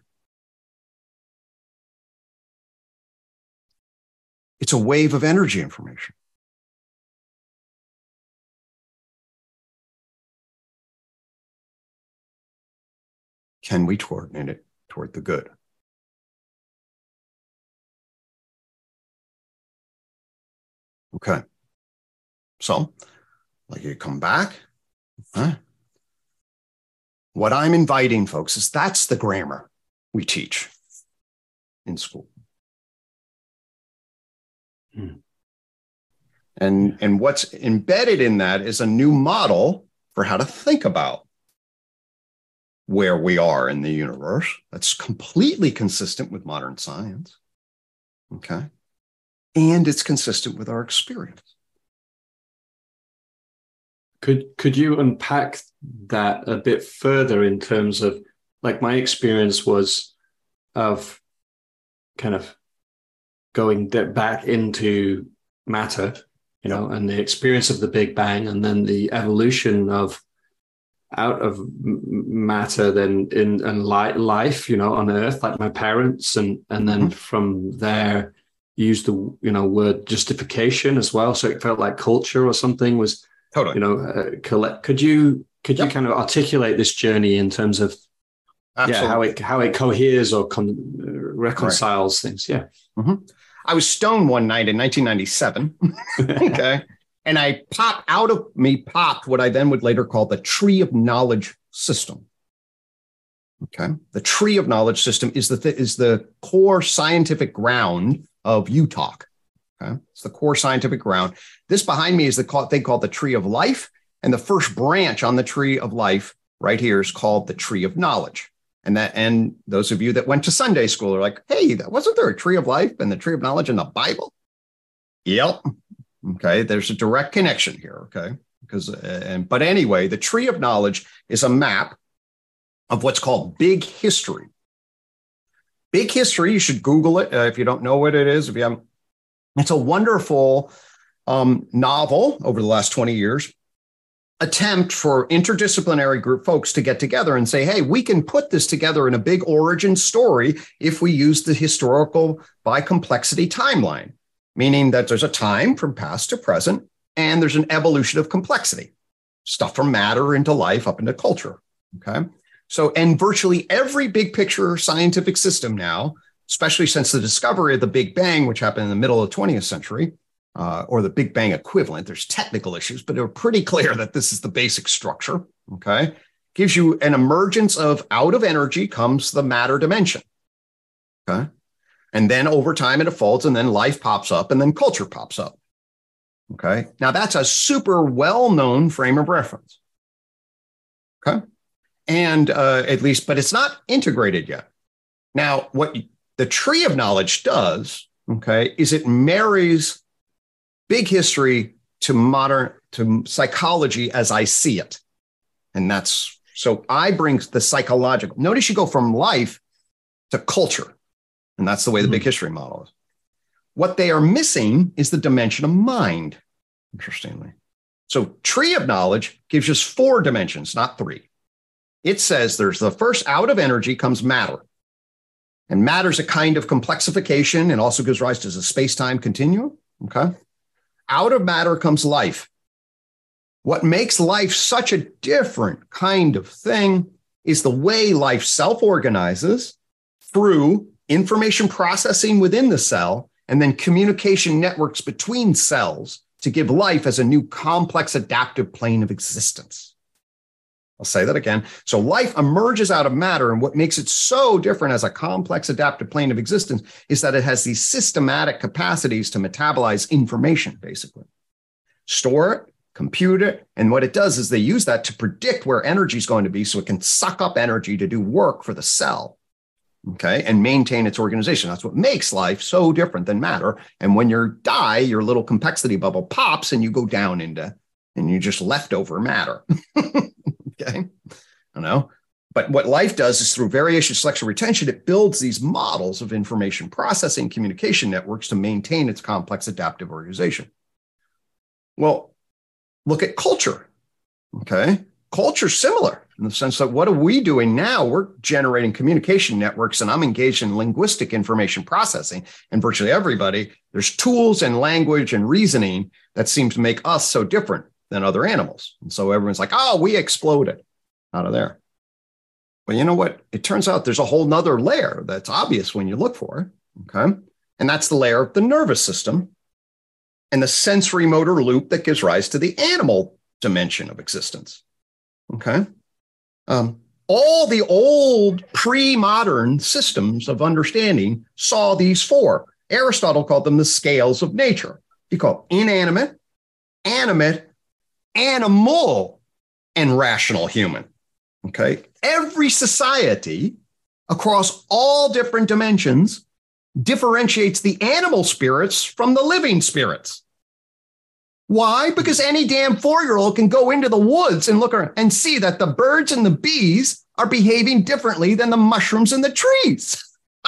It's a wave of energy information. Can we coordinate it toward the good? Okay. So, like you come back. Huh? What I'm inviting, folks, is that's the grammar we teach in school. Hmm. And, and what's embedded in that is a new model for how to think about where we are in the universe. That's completely consistent with modern science. Okay. And it's consistent with our experience. Could could you unpack that a bit further in terms of, like, my experience was of kind of going back into matter, you know, and the experience of the Big Bang, and then the evolution of out of matter, then in and life, you know, on Earth, like my parents, and and then mm-hmm. from there, use the you know word justification as well. So it felt like culture or something was. Totally. You know, uh, collect. Could you could yep. you kind of articulate this journey in terms of Absolutely. yeah how it how it coheres or con- reconciles Correct. things? Yeah. Mm-hmm. I was stoned one night in nineteen ninety-seven. Okay, and I popped out of me popped what I then would later call the tree of knowledge system. Okay, the tree of knowledge system is the th- is the core scientific ground of U Talk. Okay? It's the core scientific ground. This behind me is the thing called the tree of life. And the first branch on the tree of life right here is called the tree of knowledge. And that, and those of you that went to Sunday school are like, hey, wasn't there a tree of life and the tree of knowledge in the Bible? Yep. Okay. There's a direct connection here. Okay. Because, uh, and, but anyway, the tree of knowledge is a map of what's called big history. Big history. You should Google it uh, if you don't know what it is. If you haven't, it's a wonderful um, novel over the last twenty years, attempt for interdisciplinary group folks to get together and say, hey, we can put this together in a big origin story if we use the historical by complexity timeline, meaning that there's a time from past to present, and there's an evolution of complexity, stuff from matter into life up into culture. Okay. So, and virtually every big picture scientific system now, especially since the discovery of the Big Bang, which happened in the middle of the twentieth century, uh, or the Big Bang equivalent. There's technical issues, but they're pretty clear that this is the basic structure, okay? Gives you an emergence of out of energy comes the matter dimension, okay? And then over time it unfolds, and then life pops up, and then culture pops up, okay? Now that's a super well-known frame of reference, okay? And uh, at least, but it's not integrated yet. Now, what the tree of knowledge does, okay, is it marries big history to modern, to psychology as I see it. And that's, so I bring the psychological. Notice you go from life to culture. And that's the way the mm-hmm. big history model is. What they are missing is the dimension of mind, interestingly. So tree of knowledge gives us four dimensions, not three. It says there's the first out of energy comes matter. And matter is a kind of complexification and also gives rise to a space-time continuum, okay? Out of matter comes life. What makes life such a different kind of thing is the way life self-organizes through information processing within the cell and then communication networks between cells to give life as a new complex adaptive plane of existence. I'll say that again. So life emerges out of matter, and what makes it so different as a complex adaptive plane of existence is that it has these systematic capacities to metabolize information, basically. Store it, compute it, and what it does is they use that to predict where energy is going to be so it can suck up energy to do work for the cell, okay, and maintain its organization. That's what makes life so different than matter. And when you die, your little complexity bubble pops and you go down into, and you just leftover matter. Okay, I know. But what life does is through variation, selection, retention, it builds these models of information processing, communication networks to maintain its complex adaptive organization. Well, look at culture. Okay, culture's similar in the sense that what are we doing now? We're generating communication networks, and I'm engaged in linguistic information processing. And virtually everybody, there's tools and language and reasoning that seem to make us so different than other animals. And so everyone's like, oh, we exploded out of there. Well, you know what? It turns out there's a whole nother layer that's obvious when you look for it, okay? And that's the layer of the nervous system and the sensory motor loop that gives rise to the animal dimension of existence. Okay. Um, all the old pre-modern systems of understanding saw these four. Aristotle called them the scales of nature. He called inanimate, animate, animal, and rational human. Okay. Every society across all different dimensions differentiates the animal spirits from the living spirits. Why? Because any damn four-year-old can go into the woods and look around and see that the birds and the bees are behaving differently than the mushrooms and the trees.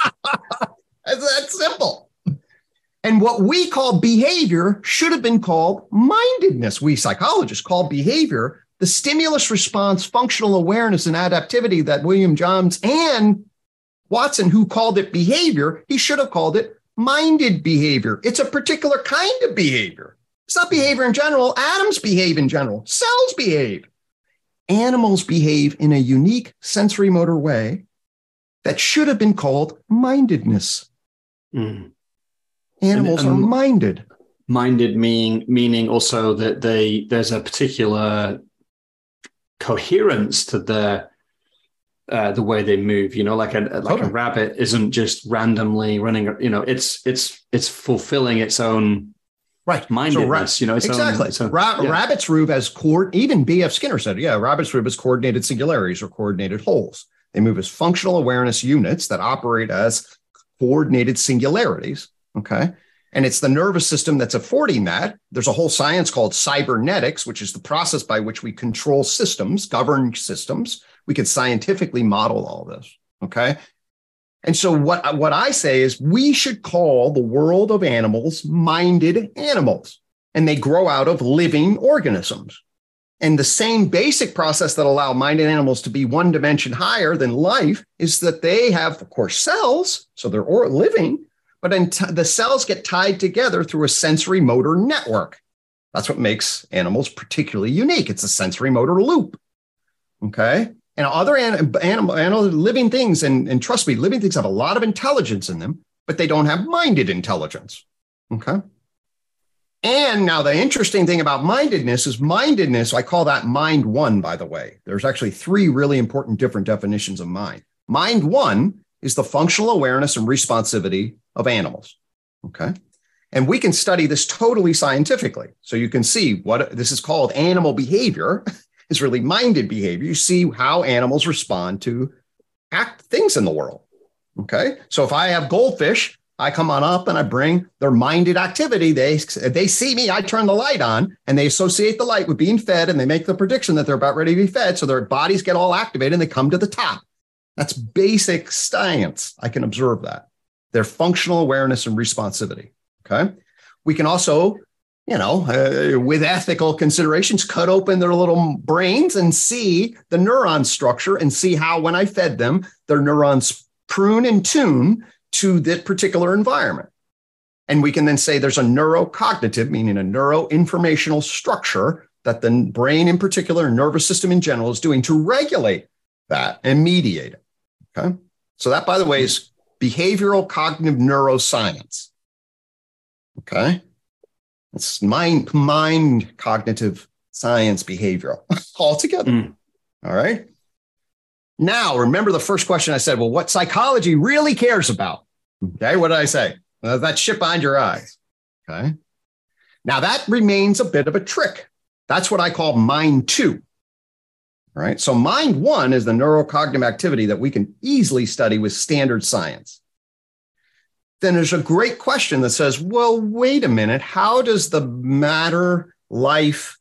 It's that simple. And what we call behavior should have been called mindedness. We psychologists call behavior the stimulus response, functional awareness, and adaptivity that William James and Watson, who called it behavior, he should have called it minded behavior. It's a particular kind of behavior. It's not behavior in general. Atoms behave in general. Cells behave. Animals behave in a unique sensory motor way that should have been called mindedness. Mm. Animals and, and are minded. Minded meaning meaning also that they there's a particular coherence to the uh, the way they move. You know, like a like totally. a rabbit isn't just randomly running. You know, it's it's it's fulfilling its own right mindedness. So ra- you know, its exactly. Own, its own, ra- yeah. Rabbits move as core. Even B F Skinner said, yeah, rabbits move as coordinated singularities or coordinated wholes. They move as functional awareness units that operate as coordinated singularities. Okay. And it's the nervous system that's affording that. There's a whole science called cybernetics, which is the process by which we control systems, govern systems. We can scientifically model all this. Okay. And so what, what I say is we should call the world of animals minded animals, and they grow out of living organisms. And the same basic process that allow minded animals to be one dimension higher than life is that they have, of course, cells. So they're or living. But then t- the cells get tied together through a sensory motor network. That's what makes animals particularly unique. It's a sensory motor loop. Okay. And other an- animal, animal living things, and, and trust me, living things have a lot of intelligence in them, but they don't have minded intelligence. Okay. And now the interesting thing about mindedness is mindedness, I call that mind one, by the way. There's actually three really important different definitions of mind. Mind one is the functional awareness and responsivity of animals. Okay. And we can study this totally scientifically. So you can see what this is called animal behavior is really minded behavior. You see how animals respond to act things in the world. Okay. So if I have goldfish, I come on up and I bring their minded activity. They, they see me, I turn the light on, and they associate the light with being fed, and they make the prediction that they're about ready to be fed. So their bodies get all activated and they come to the top. That's basic science. I can observe that. Their functional awareness and responsivity. Okay. We can also, you know, uh, with ethical considerations, cut open their little brains and see the neuron structure and see how, when I fed them, their neurons prune and tune to that particular environment. And we can then say there's a neurocognitive, meaning a neuroinformational structure that the brain in particular, and nervous system in general, is doing to regulate that and mediate it. Okay. So that, by the way, is behavioral cognitive neuroscience. Okay. It's mind, mind cognitive science behavioral all together. Mm. All right. Now, remember the first question I said, well, what psychology really cares about? Okay. What did I say? Well, that shit behind your eyes. Okay. Now that remains a bit of a trick. That's what I call mind two. All right. So mind one is the neurocognitive activity that we can easily study with standard science. Then there's a great question that says, well, wait a minute. How does the matter, life,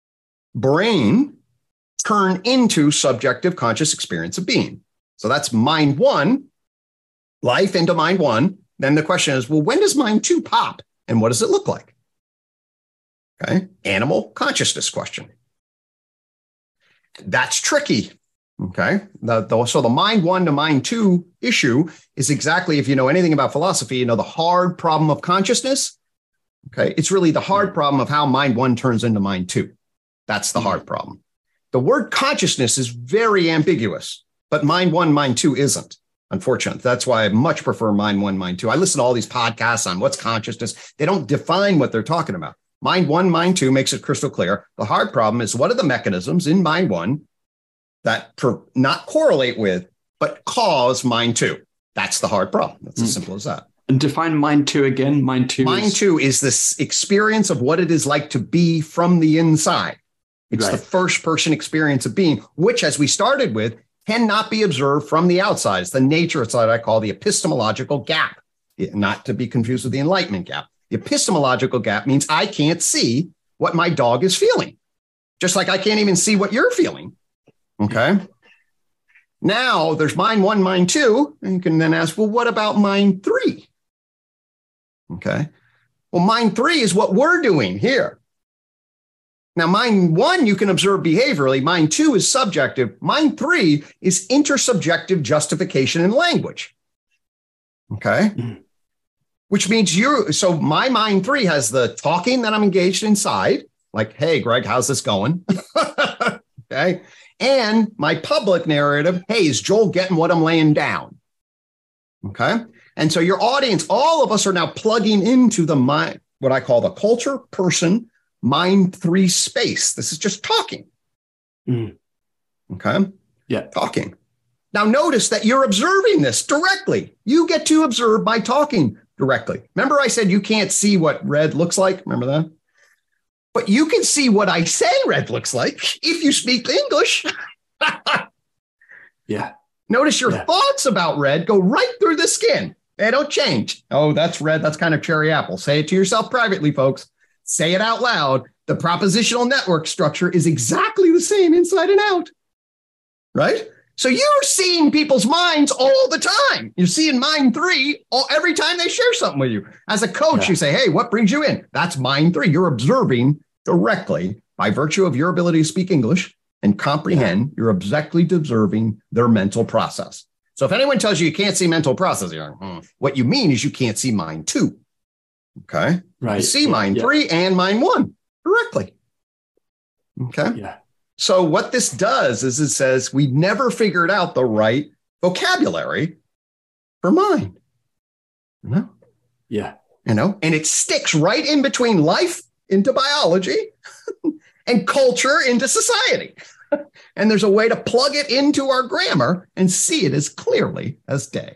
brain turn into subjective conscious experience of being? So that's mind one, life into mind one. Then the question is, well, when does mind two pop? And what does it look like? Okay. Animal consciousness question. That's tricky. Okay. The, the, so the mind one to mind two issue is exactly, if you know anything about philosophy, you know, the hard problem of consciousness. Okay. It's really the hard problem of how mind one turns into mind two. That's the hard problem. The word consciousness is very ambiguous, but mind one, mind two isn't. Unfortunately, that's why I much prefer mind one, mind two. I listen to all these podcasts on what's consciousness. They don't define what they're talking about. Mind one, mind two makes it crystal clear. The hard problem is, what are the mechanisms in mind one that per, not correlate with, but cause mind two? That's the hard problem. That's mm. as simple as that. And define mind two again. Mind two. Mind is- two is this experience of what it is like to be from the inside. It's right. the first person experience of being, which, as we started with, cannot be observed from the outside. It's the nature, it's what I call the epistemological gap, not to be confused with the enlightenment gap. The epistemological gap means I can't see what my dog is feeling, just like I can't even see what you're feeling. Okay. Now there's mind one, mind two, and you can then ask, well, what about mind three? Okay. Well, mind three is what we're doing here. Now, mind one, you can observe behaviorally. Mind two is subjective. Mind three is intersubjective justification in language. Okay. Mm. Which means you, so my mind three has the talking that I'm engaged inside, like, hey, Greg, how's this going? Okay. And my public narrative, hey, is Joel getting what I'm laying down? Okay. And so your audience, all of us are now plugging into the mind, what I call the culture, person, mind three space. This is just talking. Mm. Okay. Yeah. Talking. Now notice that you're observing this directly. You get to observe by talking directly. Remember I said you can't see what red looks like? Remember that? But you can see what I say red looks like if you speak English. Yeah. Notice your yeah. thoughts about red go right through the skin. They don't change. Oh, that's red. That's kind of cherry apple. Say it to yourself privately, folks. Say it out loud. The propositional network structure is exactly the same inside and out, right? So you're seeing people's minds all the time. You're seeing mind three all, every time they share something with you. As a coach, yeah. you say, hey, what brings you in? That's mind three. You're observing directly by virtue of your ability to speak English and comprehend. Yeah. You're exactly observing their mental process. So if anyone tells you you can't see mental process, you're like, hmm. what you mean is you can't see mind two. Okay. Right. You see yeah, mind yeah. three and mind one directly. Okay. Yeah. So what this does is it says we never figured out the right vocabulary for mind. You know? Yeah. You know, and it sticks right in between life into biology and culture into society. And there's a way to plug it into our grammar and see it as clearly as day.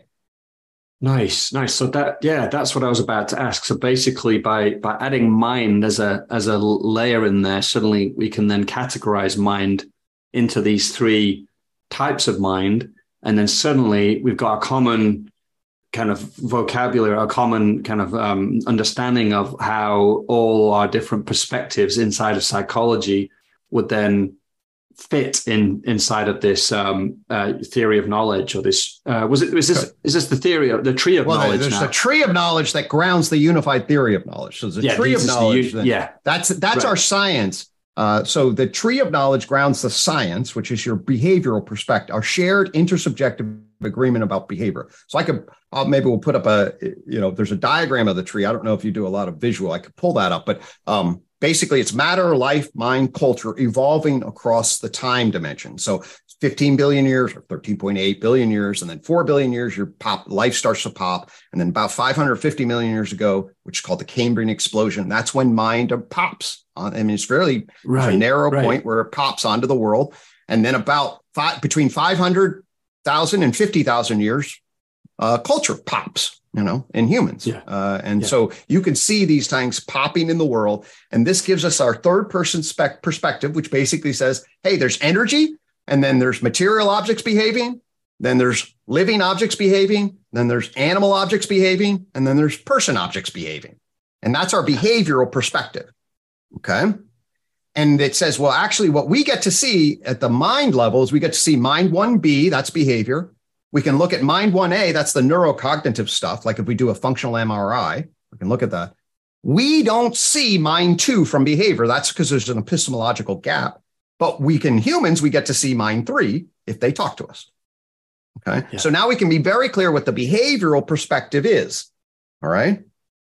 Nice, nice. So that, yeah, that's what I was about to ask. So basically, by by adding mind as a as a layer in there, suddenly we can then categorize mind into these three types of mind, and then suddenly we've got a common kind of vocabulary, a common kind of um, understanding of how all our different perspectives inside of psychology would then fit in inside of this um, uh, theory of knowledge, or this uh, was it? Is this is this the theory of the tree of well, knowledge? There's now? the tree of knowledge that grounds the unified theory of knowledge. So the yeah, tree of knowledge, the, that, yeah, that's that's right. our science. Uh, so the tree of knowledge grounds the science, which is your behavioral perspective, our shared intersubjective agreement about behavior. So I could I'll, maybe we'll put up a you know there's a diagram of the tree. I don't know if you do a lot of visual. I could pull that up, but um, basically, it's matter, life, mind, culture evolving across the time dimension. So fifteen billion years or thirteen point eight billion years, and then four billion years, your pop life starts to pop. And then about five hundred fifty million years ago, which is called the Cambrian explosion, that's when mind pops. I mean, it's fairly right, it's a narrow right. point where it pops onto the world. And then about five, between five hundred thousand and fifty thousand years, uh, culture pops. You know, in humans. Yeah. Uh, and yeah. so you can see these things popping in the world. And this gives us our third person spec perspective, which basically says, hey, there's energy, and then there's material objects behaving, then there's living objects behaving, then there's animal objects behaving, and then there's person objects behaving. And that's our behavioral perspective. Okay. And it says, well, actually, what we get to see at the mind level is we get to see mind one B, that's behavior. We can look at mind one A, that's the neurocognitive stuff. Like if we do a functional M R I, we can look at that. We don't see mind two from behavior. That's because there's an epistemological gap. But we can, humans, we get to see mind three if they talk to us. Okay. Yeah. So now we can be very clear what the behavioral perspective is. All right.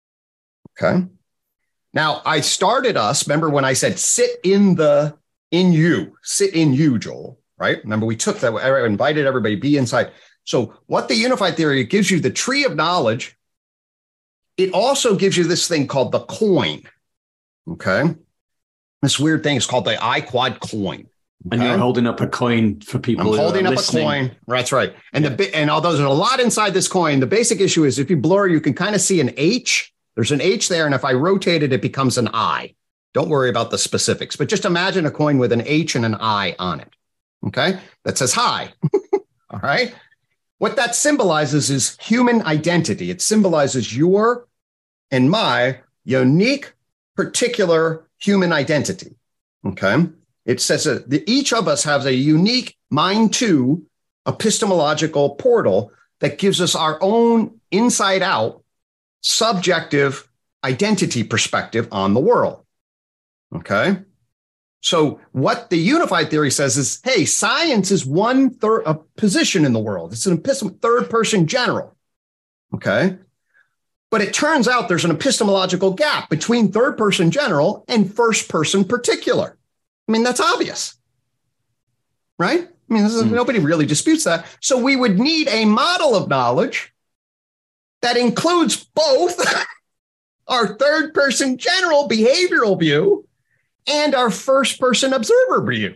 Okay. Now I started us, remember when I said, sit in the, in you, sit in you, Joel, right? Remember we took that, I invited everybody, be inside. So what the unified theory, it gives you the tree of knowledge. It also gives you this thing called the coin. Okay. This weird thing is called the I-Quad coin. Okay? And you're holding up a coin for people. I'm holding up listening. a coin. That's right. And yeah. the and although there's a lot inside this coin, the basic issue is if you blur, you can kind of see an H. There's an H there. And if I rotate it, it becomes an I. Don't worry about the specifics, but just imagine a coin with an H and an I on it. Okay. That says hi. All right. What that symbolizes is human identity. It symbolizes your and my unique, particular human identity. Okay. It says that each of us has a unique mind to epistemological portal that gives us our own inside out subjective identity perspective on the world. Okay. So what the unified theory says is, hey, science is one third a position in the world. It's an epistem- third person general. Okay. But it turns out there's an epistemological gap between third person general and first person particular. I mean, that's obvious, right? I mean, this is, mm. nobody really disputes that. So we would need a model of knowledge that includes both our third person general behavioral view and our first person observer view.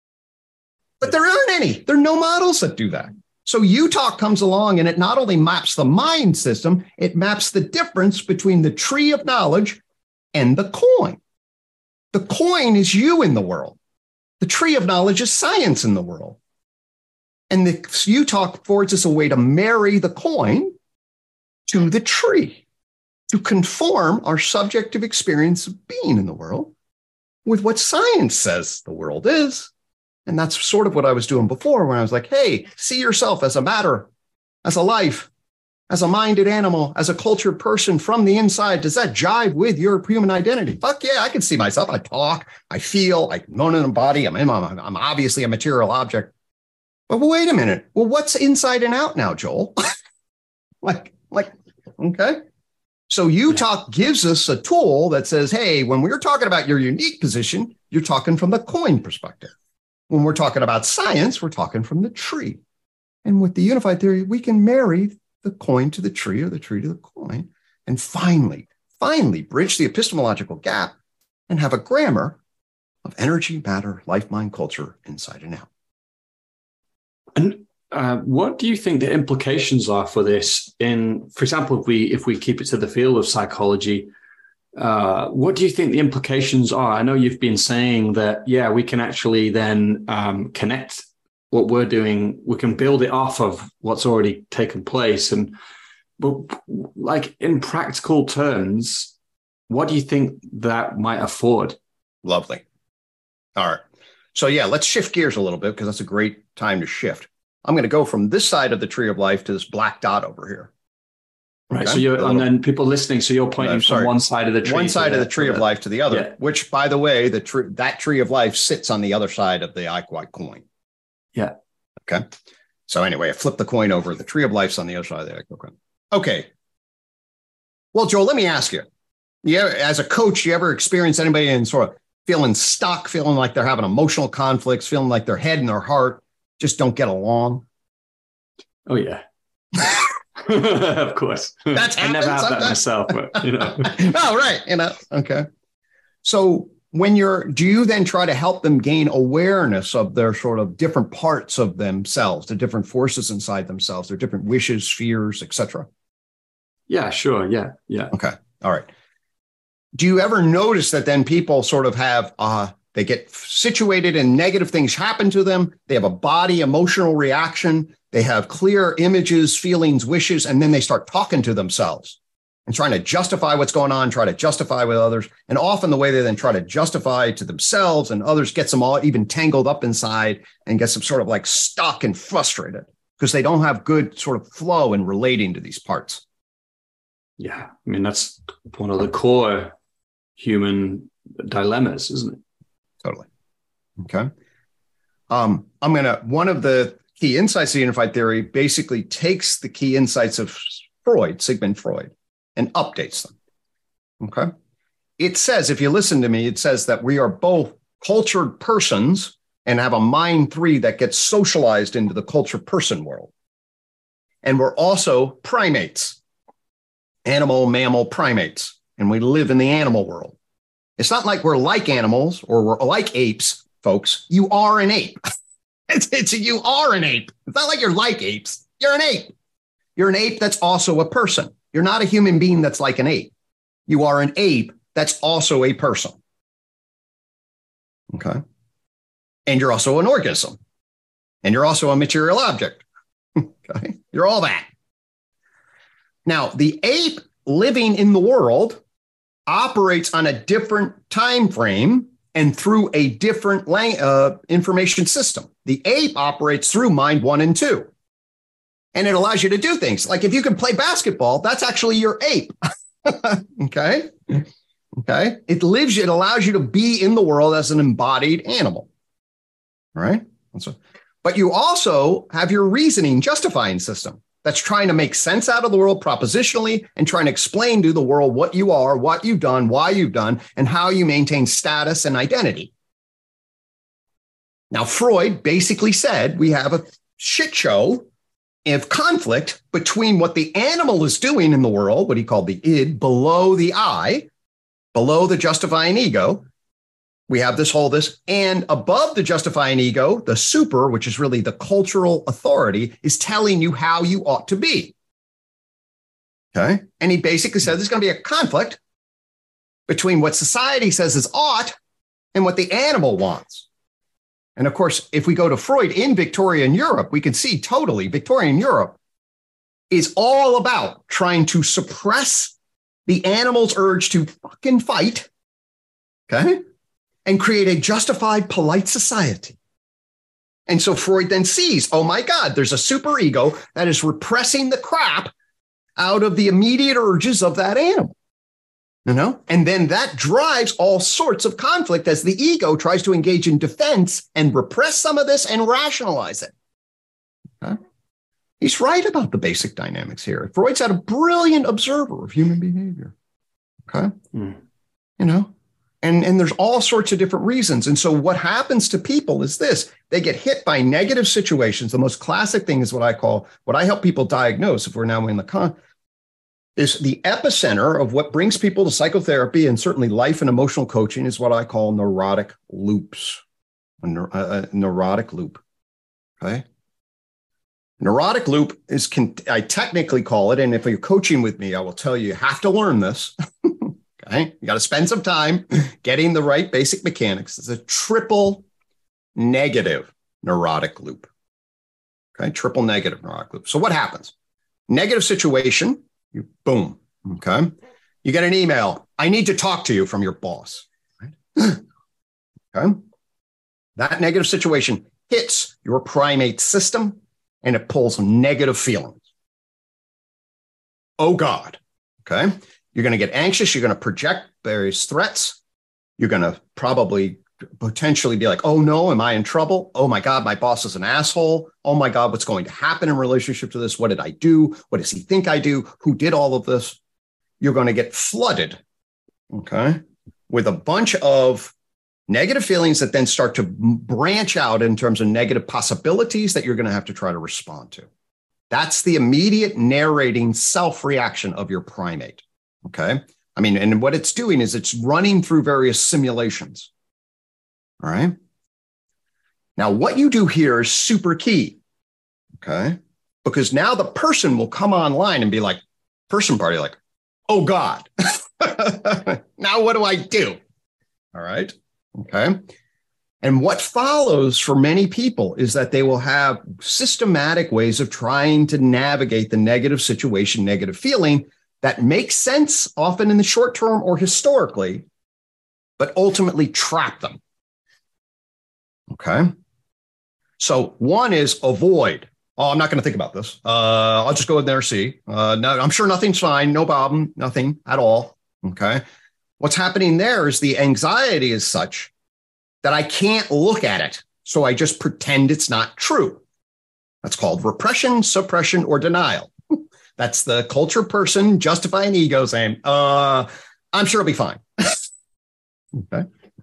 But there aren't any. There are no models that do that. So UTalk comes along and it not only maps the mind system, it maps the difference between the tree of knowledge and the coin. The coin is you in the world. The tree of knowledge is science in the world. And the UTalk affords us a way to marry the coin to the tree, to conform our subjective experience of being in the world with what science says the world is. And that's sort of what I was doing before when I was like, hey, see yourself as a matter, as a life, as a minded animal, as a cultured person from the inside. Does that jive with your human identity? Fuck yeah, I can see myself. I talk, I feel, I moan in a body. I'm, in, I'm, I'm obviously a material object. But well, wait a minute. Well, what's inside and out now, Joel? like, like, okay. So UTalk yeah. gives us a tool that says, hey, when we're talking about your unique position, you're talking from the coin perspective. When we're talking about science, we're talking from the tree. And with the unified theory, we can marry the coin to the tree or the tree to the coin and finally, finally bridge the epistemological gap and have a grammar of energy, matter, life, mind, culture, inside and out. And uh, what do you think the implications are for this in, for example, if we if we keep it to the field of psychology, uh, what do you think the implications are? I know you've been saying that, yeah, we can actually then um, connect what we're doing. We can build it off of what's already taken place. And but like in practical terms, what do you think that might afford? Lovely. All right. So yeah, let's shift gears a little bit because that's a great time to shift. I'm going to go from this side of the tree of life to this black dot over here. Right. Okay? So you're, little, and then people listening, so you're pointing no, from one side of the tree. One side of the tree of the, life to the other, yeah. which by the way, the tree, that tree of life sits on the other side of the I-Quad coin. Yeah. Okay. So anyway, I flip the coin over. The tree of life's on the other side of the I-Quad coin. Okay. Well, Joel, let me ask you, you ever, as a coach, you ever experience anybody in sort of feeling stuck, feeling like they're having emotional conflicts, feeling like their head and their heart just don't get along? Oh, yeah. Of course. That's I never have sometimes. That myself, but you know. Oh, right. You know, okay. So when you're, do you then try to help them gain awareness of their sort of different parts of themselves, the different forces inside themselves, their different wishes, fears, et cetera? Yeah, sure. Yeah. Yeah. Okay. All right. Do you ever notice that then people sort of have, uh, they get situated and negative things happen to them. They have a body emotional reaction. They have clear images, feelings, wishes, and then they start talking to themselves and trying to justify what's going on, try to justify with others. And often the way they then try to justify to themselves and others gets them all even tangled up inside and gets them sort of like stuck and frustrated because they don't have good sort of flow in relating to these parts. Yeah. I mean, that's one of the core human dilemmas, isn't it? Totally. Okay. Um, I'm going to, one of the key insights of unified theory basically takes the key insights of Freud, Sigmund Freud, and updates them. Okay. It says, if you listen to me, it says that we are both cultured persons and have a mind three that gets socialized into the cultured person world. And we're also primates, animal, mammal primates. And we live in the animal world. It's not like we're like animals or we're like apes, folks. You are an ape. it's, it's a, you are an ape. It's not like you're like apes. You're an ape. You're an ape that's also a person. You're not a human being that's like an ape. You are an ape that's also a person. Okay. And you're also an organism. And you're also a material object. Okay. You're all that. Now, the ape living in the world operates on a different time frame and through a different uh, information system. The ape operates through mind one and two. And it allows you to do things. Like if you can play basketball, that's actually your ape. Okay. Okay. It lives, it allows you to be in the world as an embodied animal. All right. So, but you also have your reasoning justifying system that's trying to make sense out of the world propositionally and trying to explain to the world what you are, what you've done, why you've done, and how you maintain status and identity. Now, Freud basically said we have a shit show of conflict between what the animal is doing in the world, what he called the id, below the I, below the justifying ego. We have this whole this, and above the justifying ego, the super, which is really the cultural authority, is telling you how you ought to be. Okay. And he basically said there's going to be a conflict between what society says is ought and what the animal wants. And of course, if we go to Freud in Victorian Europe, we can see totally Victorian Europe is all about trying to suppress the animal's urge to fucking fight. Okay. And create a justified, polite society. And so Freud then sees, oh my God, there's a superego that is repressing the crap out of the immediate urges of that animal. You know, and then that drives all sorts of conflict as the ego tries to engage in defense and repress some of this and rationalize it. Okay? He's right about the basic dynamics here. Freud's had a brilliant observer of human behavior. Okay. Mm. You know, and, and there's all sorts of different reasons. And so what happens to people is this: they get hit by negative situations. The most classic thing is what I call, what I help people diagnose, if we're now in the con, is the epicenter of what brings people to psychotherapy and certainly life and emotional coaching is what I call neurotic loops, a, neur- a neurotic loop. Okay. Neurotic loop is, con- I technically call it, and if you're coaching with me, I will tell you, you have to learn this. Okay. You got to spend some time getting the right basic mechanics. It's a triple negative neurotic loop. Okay. Triple negative neurotic loop. So what happens? Negative situation. You boom. Okay. You get an email. I need to talk to you from your boss. Right? Okay. That negative situation hits your primate system and it pulls negative feelings. Oh God. Okay. You're going to get anxious. You're going to project various threats. You're going to probably potentially be like, oh no, am I in trouble? Oh my God, my boss is an asshole. Oh my God, what's going to happen in relationship to this? What did I do? What does he think I do? Who did all of this? You're going to get flooded, okay, with a bunch of negative feelings that then start to branch out in terms of negative possibilities that you're going to have to try to respond to. That's the immediate narrating self-reaction of your primate, okay? I mean, and what it's doing is it's running through various simulations. All right. Now, what you do here is super key. Okay. Because now the person will come online and be like, person party, like, oh God, now what do I do? All right. Okay. And what follows for many people is that they will have systematic ways of trying to navigate the negative situation, negative feeling that makes sense often in the short term or historically, but ultimately trap them. Okay. So one is avoid. Oh, I'm not going to think about this. Uh, I'll just go in there and see. Uh, no, I'm sure nothing's fine. No problem. Nothing at all. Okay. What's happening there is the anxiety is such that I can't look at it. So I just pretend it's not true. That's called repression, suppression, or denial. That's the culture person justifying ego saying, uh, I'm sure it'll be fine. Okay.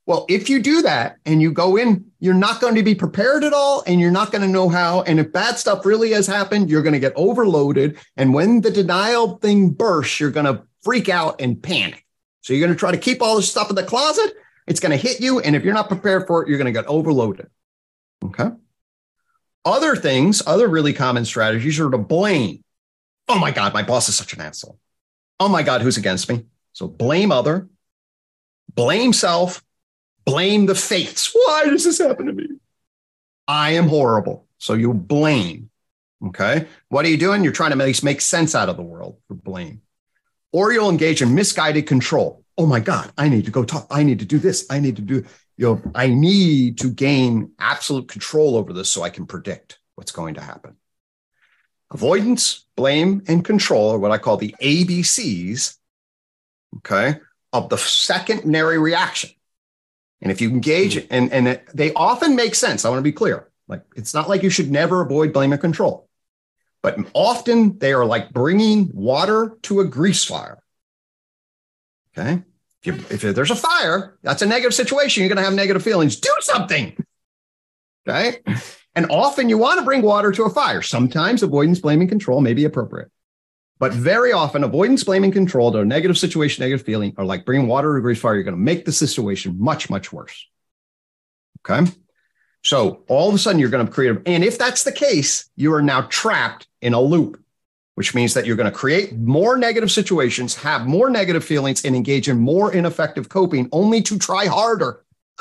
Well, if you do that and you go in, you're not going to be prepared at all, and you're not going to know how. And if bad stuff really has happened, you're going to get overloaded. And when the denial thing bursts, you're going to freak out and panic. So you're going to try to keep all this stuff in the closet. It's going to hit you. And if you're not prepared for it, you're going to get overloaded. Okay. Other things, other really common strategies are to blame. Oh my God, my boss is such an asshole. Oh my God, who's against me? So blame other, blame self, blame the fates. Why does this happen to me? I am horrible. So you blame. Okay. What are you doing? You're trying to make, make sense out of the world for blame. Or you'll engage in misguided control. Oh my God, I need to go talk. I need to do this. I need to do, you know, I need to gain absolute control over this so I can predict what's going to happen. Avoidance, blame, and control are what I call the A B Cs, okay, of the secondary reaction. And if you engage, and, and it, they often make sense. I want to be clear. Like, it's not like you should never avoid blame and control. But often they are like bringing water to a grease fire. Okay. If, you, if there's a fire, that's a negative situation. You're going to have negative feelings. Do something. Okay. And often you want to bring water to a fire. Sometimes avoidance, blame, and control may be appropriate. But very often avoidance, blame, and control to a negative situation, negative feeling are like bringing water to a grease fire. You're going to make the situation much, much worse. Okay. So all of a sudden you're going to create, a, and if that's the case, you are now trapped in a loop, which means that you're going to create more negative situations, have more negative feelings, and engage in more ineffective coping, only to try harder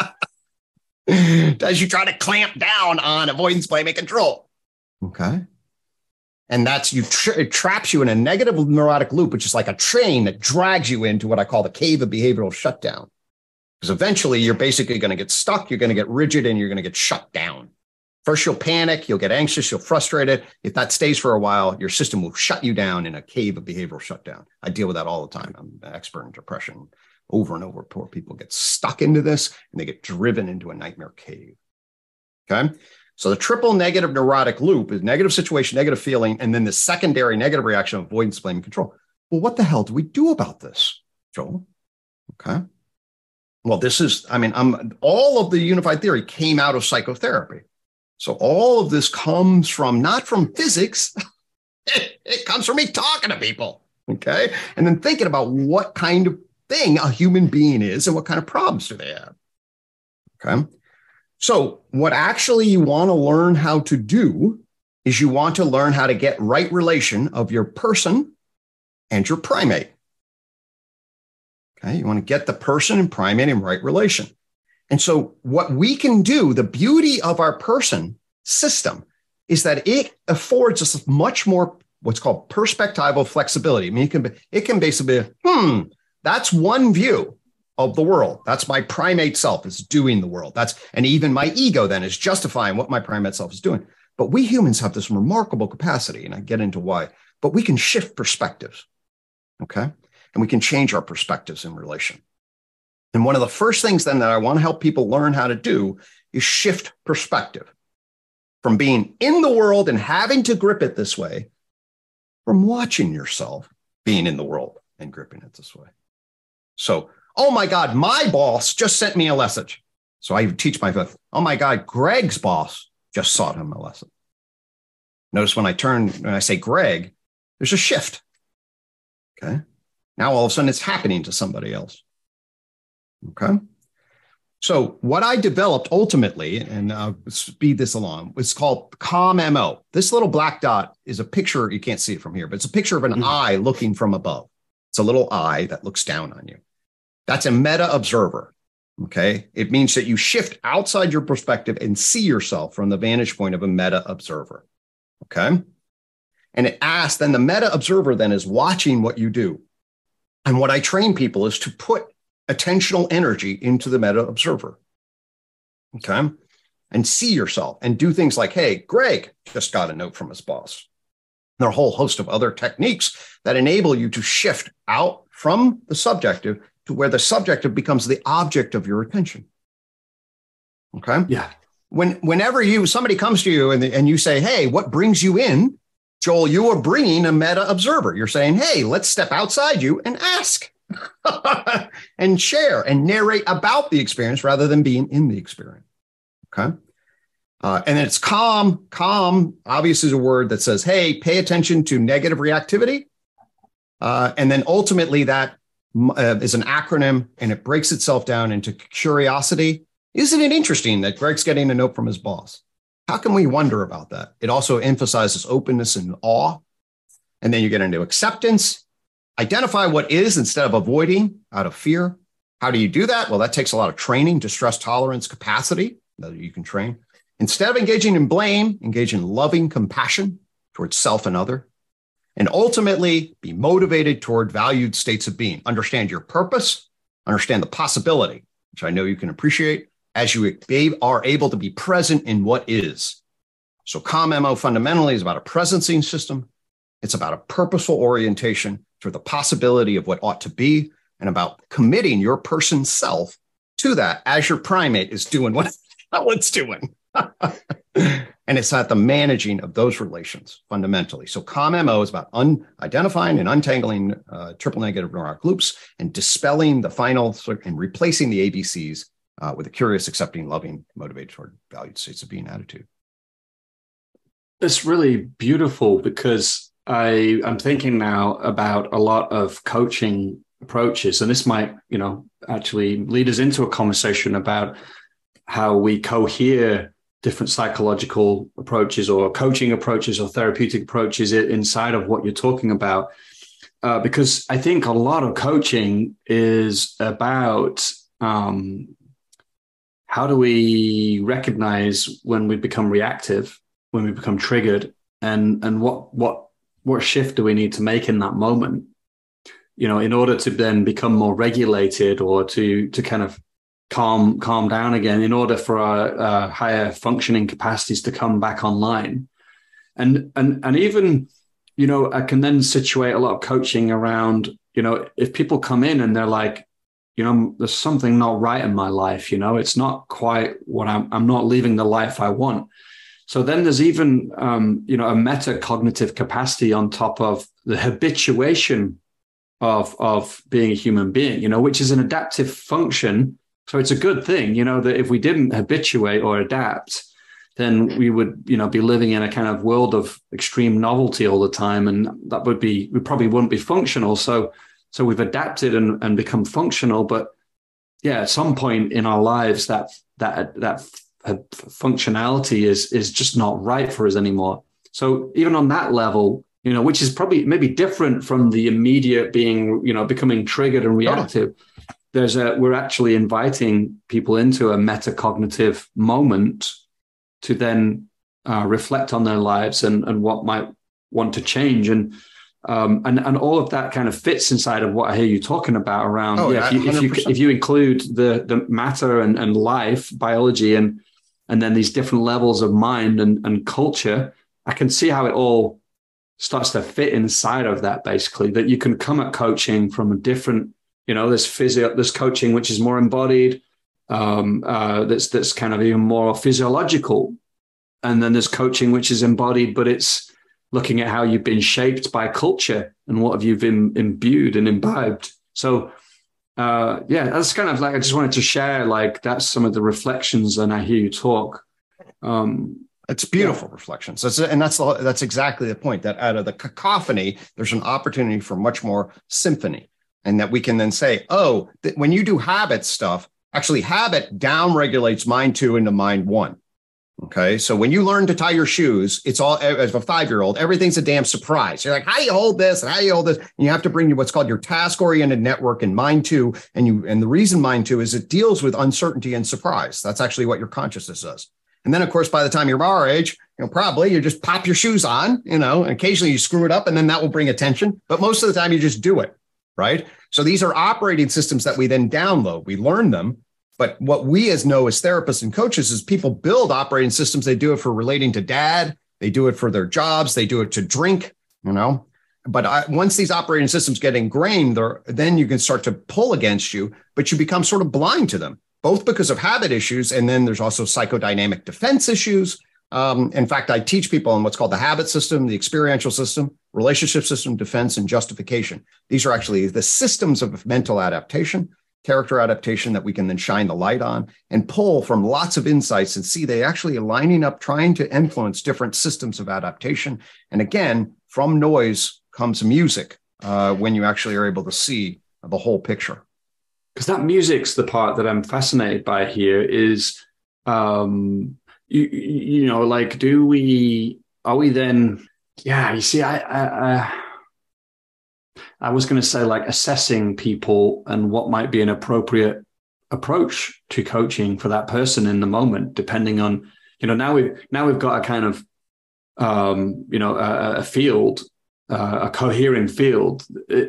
as you try to clamp down on avoidance, blame, and control. Okay. And that's, you tra- it traps you in a negative neurotic loop, which is like a train that drags you into what I call the cave of behavioral shutdown. Because eventually you're basically going to get stuck, you're going to get rigid, and you're going to get shut down. First, you'll panic, you'll get anxious, you'll frustrated. If that stays for a while, your system will shut you down in a cave of behavioral shutdown. I deal with that all the time. I'm an expert in depression. Over and over, poor people get stuck into this and they get driven into a nightmare cave. Okay. So the triple negative neurotic loop is negative situation, negative feeling, and then the secondary negative reaction of avoidance, blame, and control. Well, what the hell do we do about this, Joel? Okay. Well, this is, I mean, I'm, all of the unified theory came out of psychotherapy. So all of this comes from, not from physics, it, it comes from me talking to people, okay? And then thinking about what kind of thing a human being is and what kind of problems do they have, okay? So what actually you want to learn how to do is you want to learn how to get right relation of your person and your primate. Okay, you want to get the person and primate in right relation. And so what we can do, the beauty of our person system is that it affords us much more what's called perspectival flexibility. I mean, it can, be, it can basically be, hmm, that's one view of the world. That's my primate self is doing the world. That's, and even my ego then is justifying what my primate self is doing. But we humans have this remarkable capacity, and I get into why, but we can shift perspectives, okay? And we can change our perspectives in relation. And one of the first things then that I want to help people learn how to do is shift perspective from being in the world and having to grip it this way, from watching yourself being in the world and gripping it this way. So, oh my God, my boss just sent me a message. So I teach my fifth. Oh my God, Greg's boss just sought him a lesson. Notice when I turn, when I say Greg, there's a shift. Okay. Now all of a sudden it's happening to somebody else. Okay. So what I developed ultimately, and I'll speed this along, was called Calm M O. This little black dot is a picture. You can't see it from here, but it's a picture of an mm-hmm. eye looking from above. It's a little eye that looks down on you. That's a meta observer. Okay. It means that you shift outside your perspective and see yourself from the vantage point of a meta observer. Okay. And it asks, then the meta observer then is watching what you do. And what I train people is to put attentional energy into the meta observer. Okay. And see yourself and do things like, hey, Greg just got a note from his boss. There are a whole host of other techniques that enable you to shift out from the subjective to where the subjective becomes the object of your attention. Okay. Yeah. When, whenever you, somebody comes to you and, and you say, hey, what brings you in? Joel, you are bringing a meta observer. You're saying, hey, let's step outside you and ask. and share and narrate about the experience rather than being in the experience. Okay. Uh, and then it's calm. Calm, obviously, is a word that says, hey, pay attention to negative reactivity. Uh, and then ultimately that uh, is an acronym, and it breaks itself down into curiosity. Isn't it interesting that Greg's getting a note from his boss? How can we wonder about that? It also emphasizes openness and awe. And then you get into acceptance. Identify what is instead of avoiding out of fear. How do you do that? Well, that takes a lot of training, distress tolerance, capacity that you can train. Instead of engaging in blame, engage in loving compassion towards self and other. And ultimately, be motivated toward valued states of being. Understand your purpose, understand the possibility, which I know you can appreciate, as you are able to be present in what is. So Calm M O fundamentally is about a presencing system. It's about a purposeful orientation toward the possibility of what ought to be, and about committing your person self to that as your primate is doing what it's doing. And it's at the managing of those relations fundamentally. So Calm M O is about un- identifying and untangling uh, triple negative neurotic loops and dispelling the final and replacing the A B Cs uh, with a curious, accepting, loving, motivated toward valued states of being attitude. It's really beautiful because I, I'm thinking now about a lot of coaching approaches, and this might, you know, actually lead us into a conversation about how we cohere different psychological approaches or coaching approaches or therapeutic approaches inside of what you're talking about. Uh, because I think a lot of coaching is about um, how do we recognize when we become reactive, when we become triggered, and and what what what shift do we need to make in that moment, you know, in order to then become more regulated or to to kind of calm calm down again, in order for our uh, higher functioning capacities to come back online. And and and even, you know, I can then situate a lot of coaching around, you know, if people come in and they're like, you know, there's something not right in my life, you know, it's not quite what I'm, I'm not living the life I want. So then there's even, um, you know, a metacognitive capacity on top of the habituation of, of being a human being, you know, which is an adaptive function. So it's a good thing, you know, that if we didn't habituate or adapt, then we would, you know, be living in a kind of world of extreme novelty all the time. And that would be, we probably wouldn't be functional. So, so we've adapted and, and become functional. But yeah, at some point in our lives, that, that, that functionality is, is just not right for us anymore. So even on that level, you know, which is probably maybe different from the immediate being, you know, becoming triggered and reactive. There's a, we're actually inviting people into a metacognitive moment to then uh, reflect on their lives and, and what might want to change. And, um, and, and all of that kind of fits inside of what I hear you talking about around, oh, yeah, if you, if you, if you include the, the matter and, and life, biology, and, and then these different levels of mind and, and culture, I can see how it all starts to fit inside of that, basically, that you can come at coaching from a different, you know, there's physio, there's coaching, which is more embodied, um, uh, that's, that's kind of even more physiological. And then there's coaching, which is embodied, but it's looking at how you've been shaped by culture and what have you been imbued and imbibed. So, uh, yeah, that's kind of like, I just wanted to share, like, that's some of the reflections, and I hear you talk. Um, It's beautiful yeah. reflections. That's, and that's, the, that's exactly the point, that out of the cacophony, there's an opportunity for much more symphony. And that we can then say, oh, th- when you do habit stuff, actually habit down regulates mind two into mind one. Okay. So when you learn to tie your shoes, it's all, as a five-year-old, everything's a damn surprise. You're like, how do you hold this? And how do you hold this? And you have to bring you what's called your task-oriented network in mind two. And you, and the reason mind two is it deals with uncertainty and surprise. That's actually what your consciousness does. And then, of course, by the time you're our age, you know, probably you just pop your shoes on, you know, and occasionally you screw it up, and then that will bring attention. But most of the time you just do it. Right. So these are operating systems that we then download. We learn them. But what we as know as therapists and coaches is people build operating systems. They do it for relating to dad. They do it for their jobs. They do it to drink, you know. But I, once these operating systems get ingrained, then you can start to pull against you, but you become sort of blind to them, both because of habit issues. And then there's also psychodynamic defense issues. Um, in fact, I teach people on what's called the habit system, the experiential system, relationship system, defense, and justification. These are actually the systems of mental adaptation, character adaptation that we can then shine the light on and pull from lots of insights and see they actually are lining up, trying to influence different systems of adaptation. And again, from noise comes music uh, when you actually are able to see the whole picture. Because that music's the part that I'm fascinated by here is, um, you, you know, like, do we, are we then, yeah, you see, I, I, I, I was going to say like assessing people and what might be an appropriate approach to coaching for that person in the moment, depending on, you know, now we've, now we've got a kind of, um, you know, a, a field, uh, a coherent field.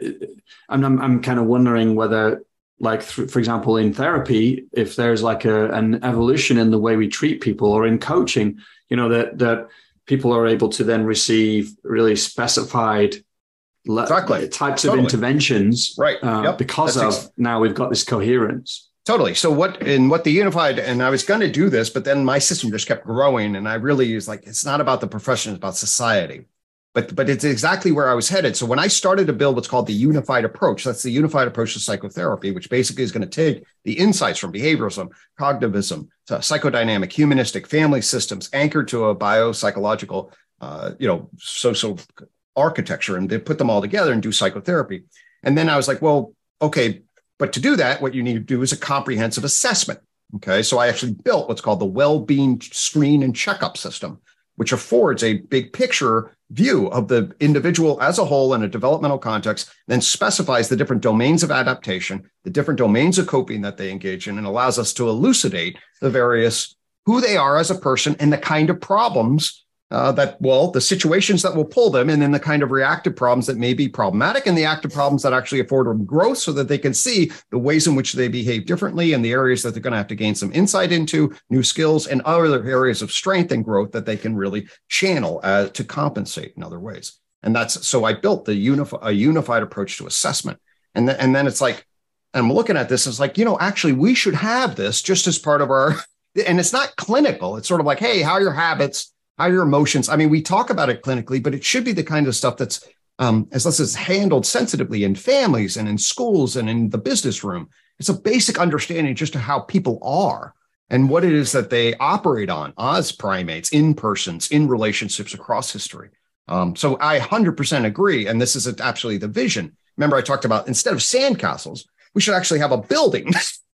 And I'm, I'm kind of wondering whether, like, th- for example, in therapy, if there's like a, an evolution in the way we treat people, or in coaching, you know, that, that people are able to then receive really specified exactly. types totally. of interventions, right? Uh, yep. Because That's of ex- now we've got this coherence. Totally. So what in what the unified, and I was going to do this, but then my system just kept growing, and I really was like, it's not about the profession, it's about society. But but it's exactly where I was headed. So when I started to build what's called the unified approach, that's the unified approach to psychotherapy, which basically is going to take the insights from behaviorism, cognitivism, to psychodynamic, humanistic, family systems, anchored to a biopsychological, uh, you know, social architecture, and they put them all together and do psychotherapy. And then I was like, well, okay, but to do that, what you need to do is a comprehensive assessment. Okay, so I actually built what's called the well-being screen and checkup system, which affords a big picture view of the individual as a whole in a developmental context, then specifies the different domains of adaptation, the different domains of coping that they engage in, and allows us to elucidate the various, who they are as a person and the kind of problems uh, that, well, the situations that will pull them, and then the kind of reactive problems that may be problematic, and the active problems that actually afford them growth so that they can see the ways in which they behave differently and the areas that they're going to have to gain some insight into, new skills, and other areas of strength and growth that they can really channel uh, to compensate in other ways. And that's, so I built the unif- a unified approach to assessment. And, th- and then it's like, and I'm looking at this, it's like, you know, actually we should have this just as part of our, and it's not clinical. It's sort of like, hey, how are your habits? How are your emotions? I mean, we talk about it clinically, but it should be the kind of stuff that's, um, as less as handled sensitively in families and in schools and in the business room. It's a basic understanding just of how people are and what it is that they operate on as primates, in persons, in relationships across history. Um, so I one hundred percent agree. And this is absolutely the vision. Remember, I talked about, instead of sandcastles, we should actually have a building.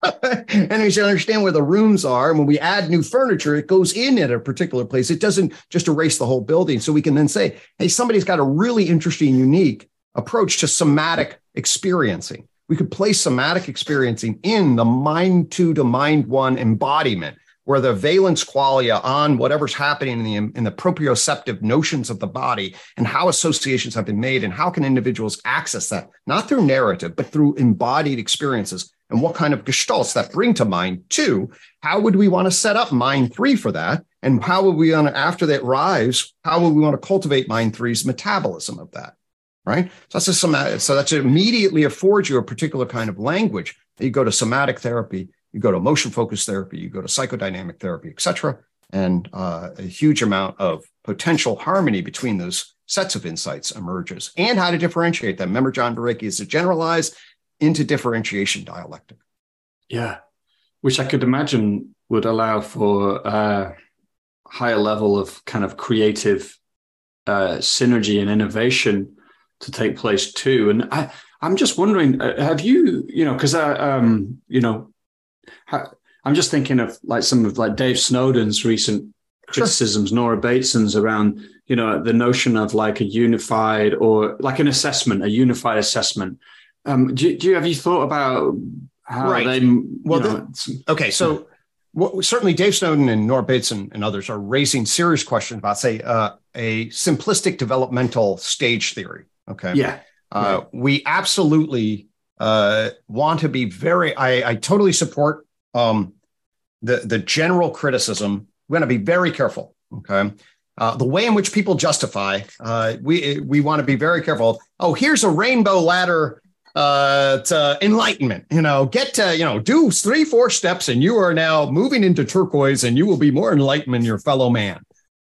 And we should understand where the rooms are. And when we add new furniture, it goes in at a particular place. It doesn't just erase the whole building. So we can then say, hey, somebody's got a really interesting, unique approach to somatic experiencing. We could place somatic experiencing in the mind two to mind one embodiment, where the valence qualia on whatever's happening in the, in the proprioceptive notions of the body and how associations have been made and how can individuals access that, not through narrative, but through embodied experiences. And what kind of gestalts that bring to mind two? How would we want to set up mind three for that? And how would we, on after that rise, how would we want to cultivate mind three's metabolism of that? Right? So that's just somatic. So that immediately affords you a particular kind of language. You go to somatic therapy, you go to emotion focused therapy, you go to psychodynamic therapy, et cetera, and uh, a huge amount of potential harmony between those sets of insights emerges, and how to differentiate them. Remember, John Vervaeke is to generalize into differentiation dialectic. Yeah, which I could imagine would allow for a higher level of kind of creative uh, synergy and innovation to take place too. And I, I'm just wondering, uh, have you, you know, because I, um, you know, ha- I'm just thinking of like some of like Dave Snowden's recent criticisms, sure. Nora Bateson's around, you know, the notion of like a unified or like an assessment, a unified assessment. Um, do, do you have you thought about how right. they? Well, know, the, okay, so what, certainly Dave Snowden and Nora Bateson and others are raising serious questions about, say, uh, a simplistic developmental stage theory. Okay, yeah, uh, right. We absolutely uh, want to be very. I, I totally support um, the the general criticism. We're going to be very careful. Okay. Uh, the way in which people justify, uh, we we want to be very careful. Oh, here's a rainbow ladder. Uh, to enlightenment, you know, get to, you know, do three, four steps and you are now moving into turquoise and you will be more enlightened than your fellow man.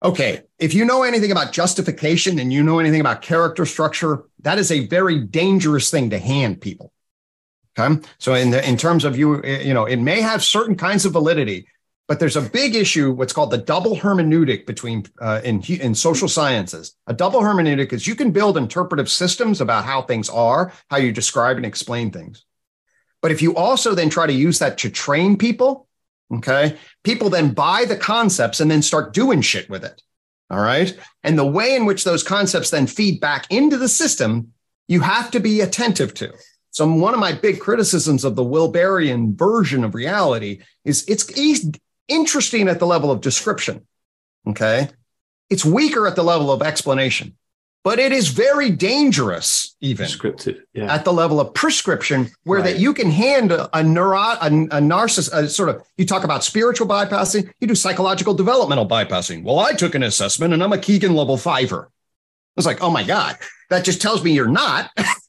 Okay, if you know anything about justification and you know anything about character structure, that is a very dangerous thing to hand people. Okay, so in the, in terms of you, you know, it may have certain kinds of validity, but there's a big issue, what's called the double hermeneutic between uh, in in social sciences. A double hermeneutic is you can build interpretive systems about how things are, how you describe and explain things. But if you also then try to use that to train people, okay, people then buy the concepts and then start doing shit with it. All right. And the way in which those concepts then feed back into the system, you have to be attentive to. So one of my big criticisms of the Wilberian version of reality is it's interesting at the level of description. Okay. It's weaker at the level of explanation, but it is very dangerous even Descriptive, yeah. at the level of prescription, where Right. that you can hand a, a neuro, a, a narcissist, a sort of, you talk about spiritual bypassing, you do psychological developmental bypassing. Well, I took an assessment and I'm a Keegan level fiver. It's like, oh my God, that just tells me you're not.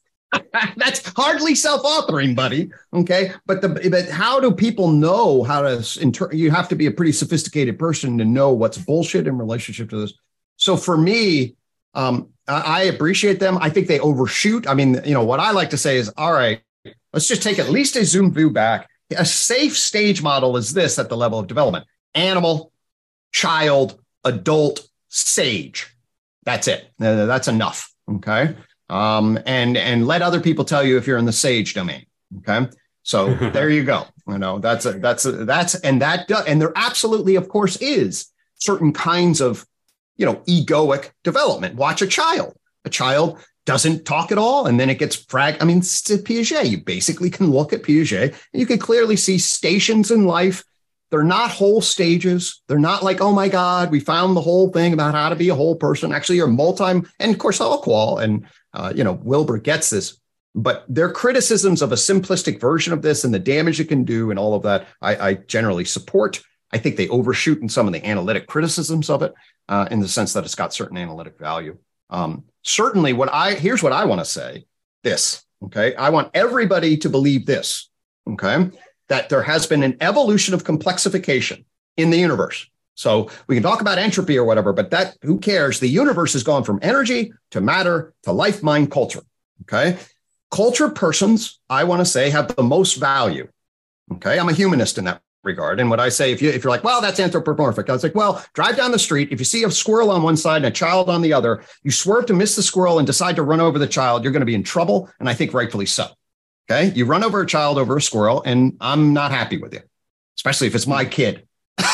That's hardly self-authoring, buddy. Okay. But the but how do people know how to inter- you have to be a pretty sophisticated person to know what's bullshit in relationship to this. So for me, um, I, I appreciate them. I think they overshoot. I mean, you know, what I like to say is, all right, let's just take at least a zoom view back. A safe stage model is this at the level of development: animal, child, adult, sage. That's it. Uh, That's enough. Okay. Um, and, and let other people tell you if you're in the sage domain. Okay. So there you go. You know, that's a, that's a, that's, and that, do, and there absolutely, of course, is certain kinds of, you know, egoic development. Watch a child. A child doesn't talk at all. And then it gets frag. I mean, it's Piaget. You basically can look at Piaget and you can clearly see stations in life. They're not whole stages. They're not like, oh my God, we found the whole thing about how to be a whole person. Actually, you're multi, and of course, Alqual and, uh, you know, Wilber gets this, but their criticisms of a simplistic version of this and the damage it can do and all of that, I, I generally support. I think they overshoot in some of the analytic criticisms of it, uh, in the sense that it's got certain analytic value. Um, certainly what I, here's what I want to say, this, okay? I want everybody to believe this, okay? That there has been an evolution of complexification in the universe. So we can talk about entropy or whatever, but that, who cares? The universe has gone from energy to matter to life, mind, culture, okay? Culture persons, I want to say, have the most value, okay? I'm a humanist in that regard. And what I say, if, you, if you're like, well, that's anthropomorphic, I was like, well, drive down the street. If you see a squirrel on one side and a child on the other, you swerve to miss the squirrel and decide to run over the child, you're going to be in trouble. And I think rightfully so. Okay. You run over a child over a squirrel, and I'm not happy with you, especially if it's my kid.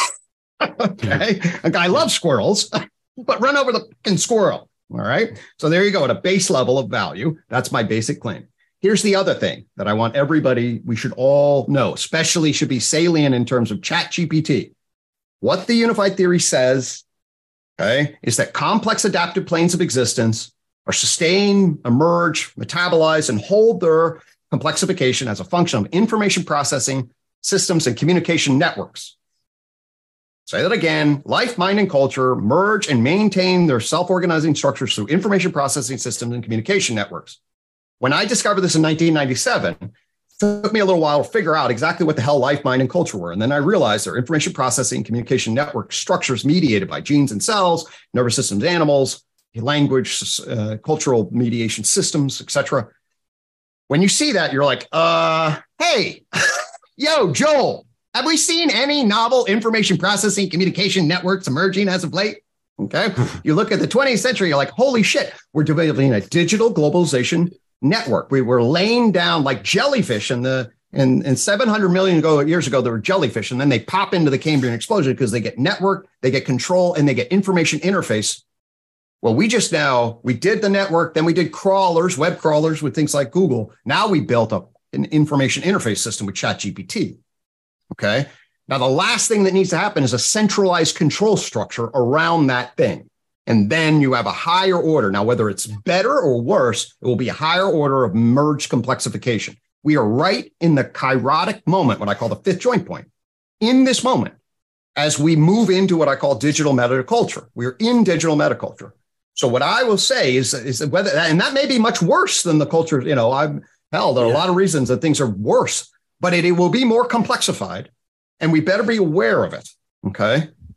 Okay. Like, I love squirrels, but run over the fucking squirrel. All right. So there you go. At a base level of value, that's my basic claim. Here's the other thing that I want everybody, we should all know, especially should be salient in terms of Chat G P T. What the unified theory says, okay, is that complex adaptive planes of existence are sustain, emerge, metabolize, and hold their complexification as a function of information processing systems and communication networks. Say that again: life, mind, and culture merge and maintain their self-organizing structures through information processing systems and communication networks. When I discovered this in nineteen ninety-seven, it took me a little while to figure out exactly what the hell life, mind, and culture were. And then I realized they're information processing communication network structures mediated by genes and cells, nervous systems, animals, language, uh, cultural mediation systems, et cetera. When you see that, you're like, uh, hey, yo, Joel, have we seen any novel information processing communication networks emerging as of late? Okay. You look at the twentieth century, you're like, holy shit, we're developing a digital globalization network. We were laying down like jellyfish in the, and, and seven hundred million ago, years ago, there were jellyfish, and then they pop into the Cambrian explosion because they get network, they get control, and they get information interface. Well, we just now, we did the network, then we did crawlers, web crawlers with things like Google. Now we built up an information interface system with Chat G P T. Okay. Now, the last thing that needs to happen is a centralized control structure around that thing. And then you have a higher order. Now, whether it's better or worse, it will be a higher order of merged complexification. We are right in the kairotic moment, what I call the fifth joint point. In this moment, as we move into what I call digital metaculture, we're in digital metaculture. So what I will say is, is whether, and that may be much worse than the culture, you know, I'm hell, there are yeah. a lot of reasons that things are worse, but it, it will be more complexified, and we better be aware of it. Okay.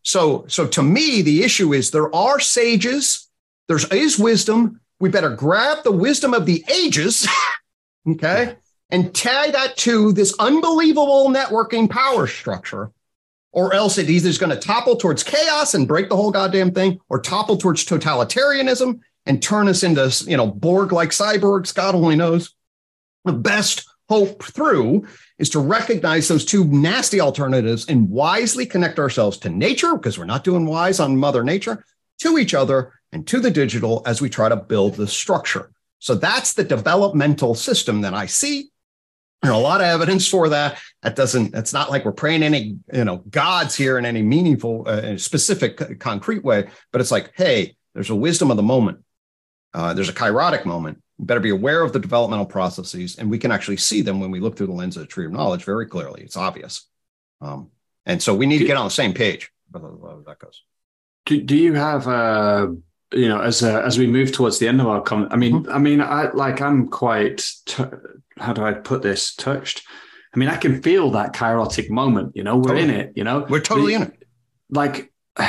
So, so to me, the issue is there are sages, there is wisdom. We better grab the wisdom of the ages, okay, yeah. and tie that to this unbelievable networking power structure, or else it either is going to topple towards chaos and break the whole goddamn thing, or topple towards totalitarianism and turn us into, you know, Borg-like cyborgs. God only knows. The best hope through is to recognize those two nasty alternatives and wisely connect ourselves to nature, because we're not doing wise on Mother Nature, to each other and to the digital as we try to build the structure. So that's the developmental system that I see. There's a lot of evidence for that. That doesn't, it's not like we're praying any, you know, gods here in any meaningful, uh, specific, concrete way, but it's like, hey, there's a wisdom of the moment. Uh, there's a kairotic moment. We better be aware of the developmental processes, and we can actually see them when we look through the lens of the tree of knowledge very clearly. It's obvious. Um, and so we need do, to get on the same page. That goes. Do, do you have, uh, you know, as uh, as we move towards the end of our comment, I mean, mm-hmm. I mean, I like, I'm quite, t- how do I put this, touched? I mean, I can feel that kairotic moment, you know, we're totally. in it, you know. We're totally we, in it. Like, and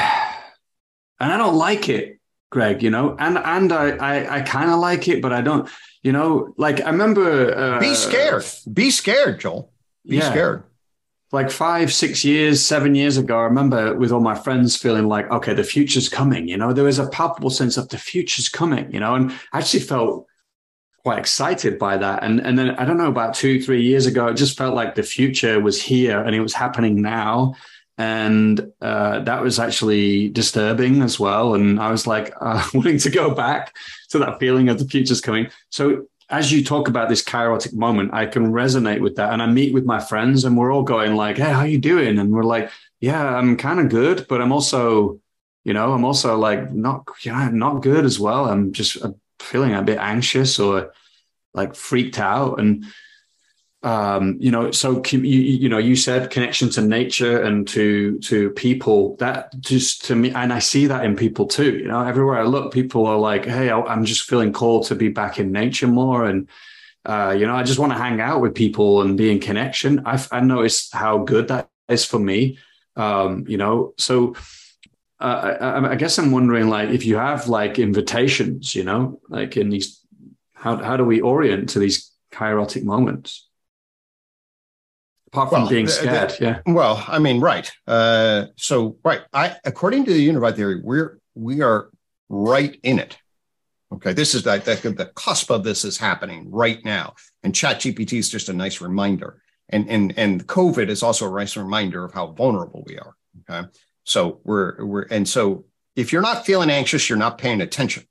I don't like it, Greg, you know, and and I I, I kind of like it, but I don't, you know, like I remember. Uh, Be scared. Be scared, Joel. Be yeah. scared. Like five, six years, seven years ago, I remember with all my friends feeling like, okay, the future's coming, you know, there was a palpable sense of the future's coming, you know, and I actually felt quite excited by that. And, and then I don't know, about two, three years ago, it just felt like the future was here and it was happening now. And uh, that was actually disturbing as well. And I was like, uh, willing to go back to that feeling of the future's coming. So as you talk about this kairotic moment, I can resonate with that. And I meet with my friends and we're all going like, hey, how you doing? And we're like, yeah, I'm kind of good, but I'm also, you know, I'm also like not, you know, not good as well. I'm just feeling a bit anxious or like freaked out. And, um, you know, so, you, you know, you said connection to nature and to, to people, that just to me, and I see that in people too, you know, everywhere I look, people are like, hey, I'm just feeling called to be back in nature more. And, uh, you know, I just want to hang out with people and be in connection. I've, I noticed how good that is for me. Um, you know, so uh, I, I guess I'm wondering, like, if you have like invitations, you know, like in these, how, how do we orient to these kairotic moments? Apart from well, being scared, the, the, yeah. Well, I mean, right. Uh, so, right. I, according to the unified theory, we're we are right in it. Okay, this is that the, the cusp of this is happening right now, and ChatGPT is just a nice reminder, and and and COVID is also a nice reminder of how vulnerable we are. Okay, so we're we're and so if you're not feeling anxious, you're not paying attention.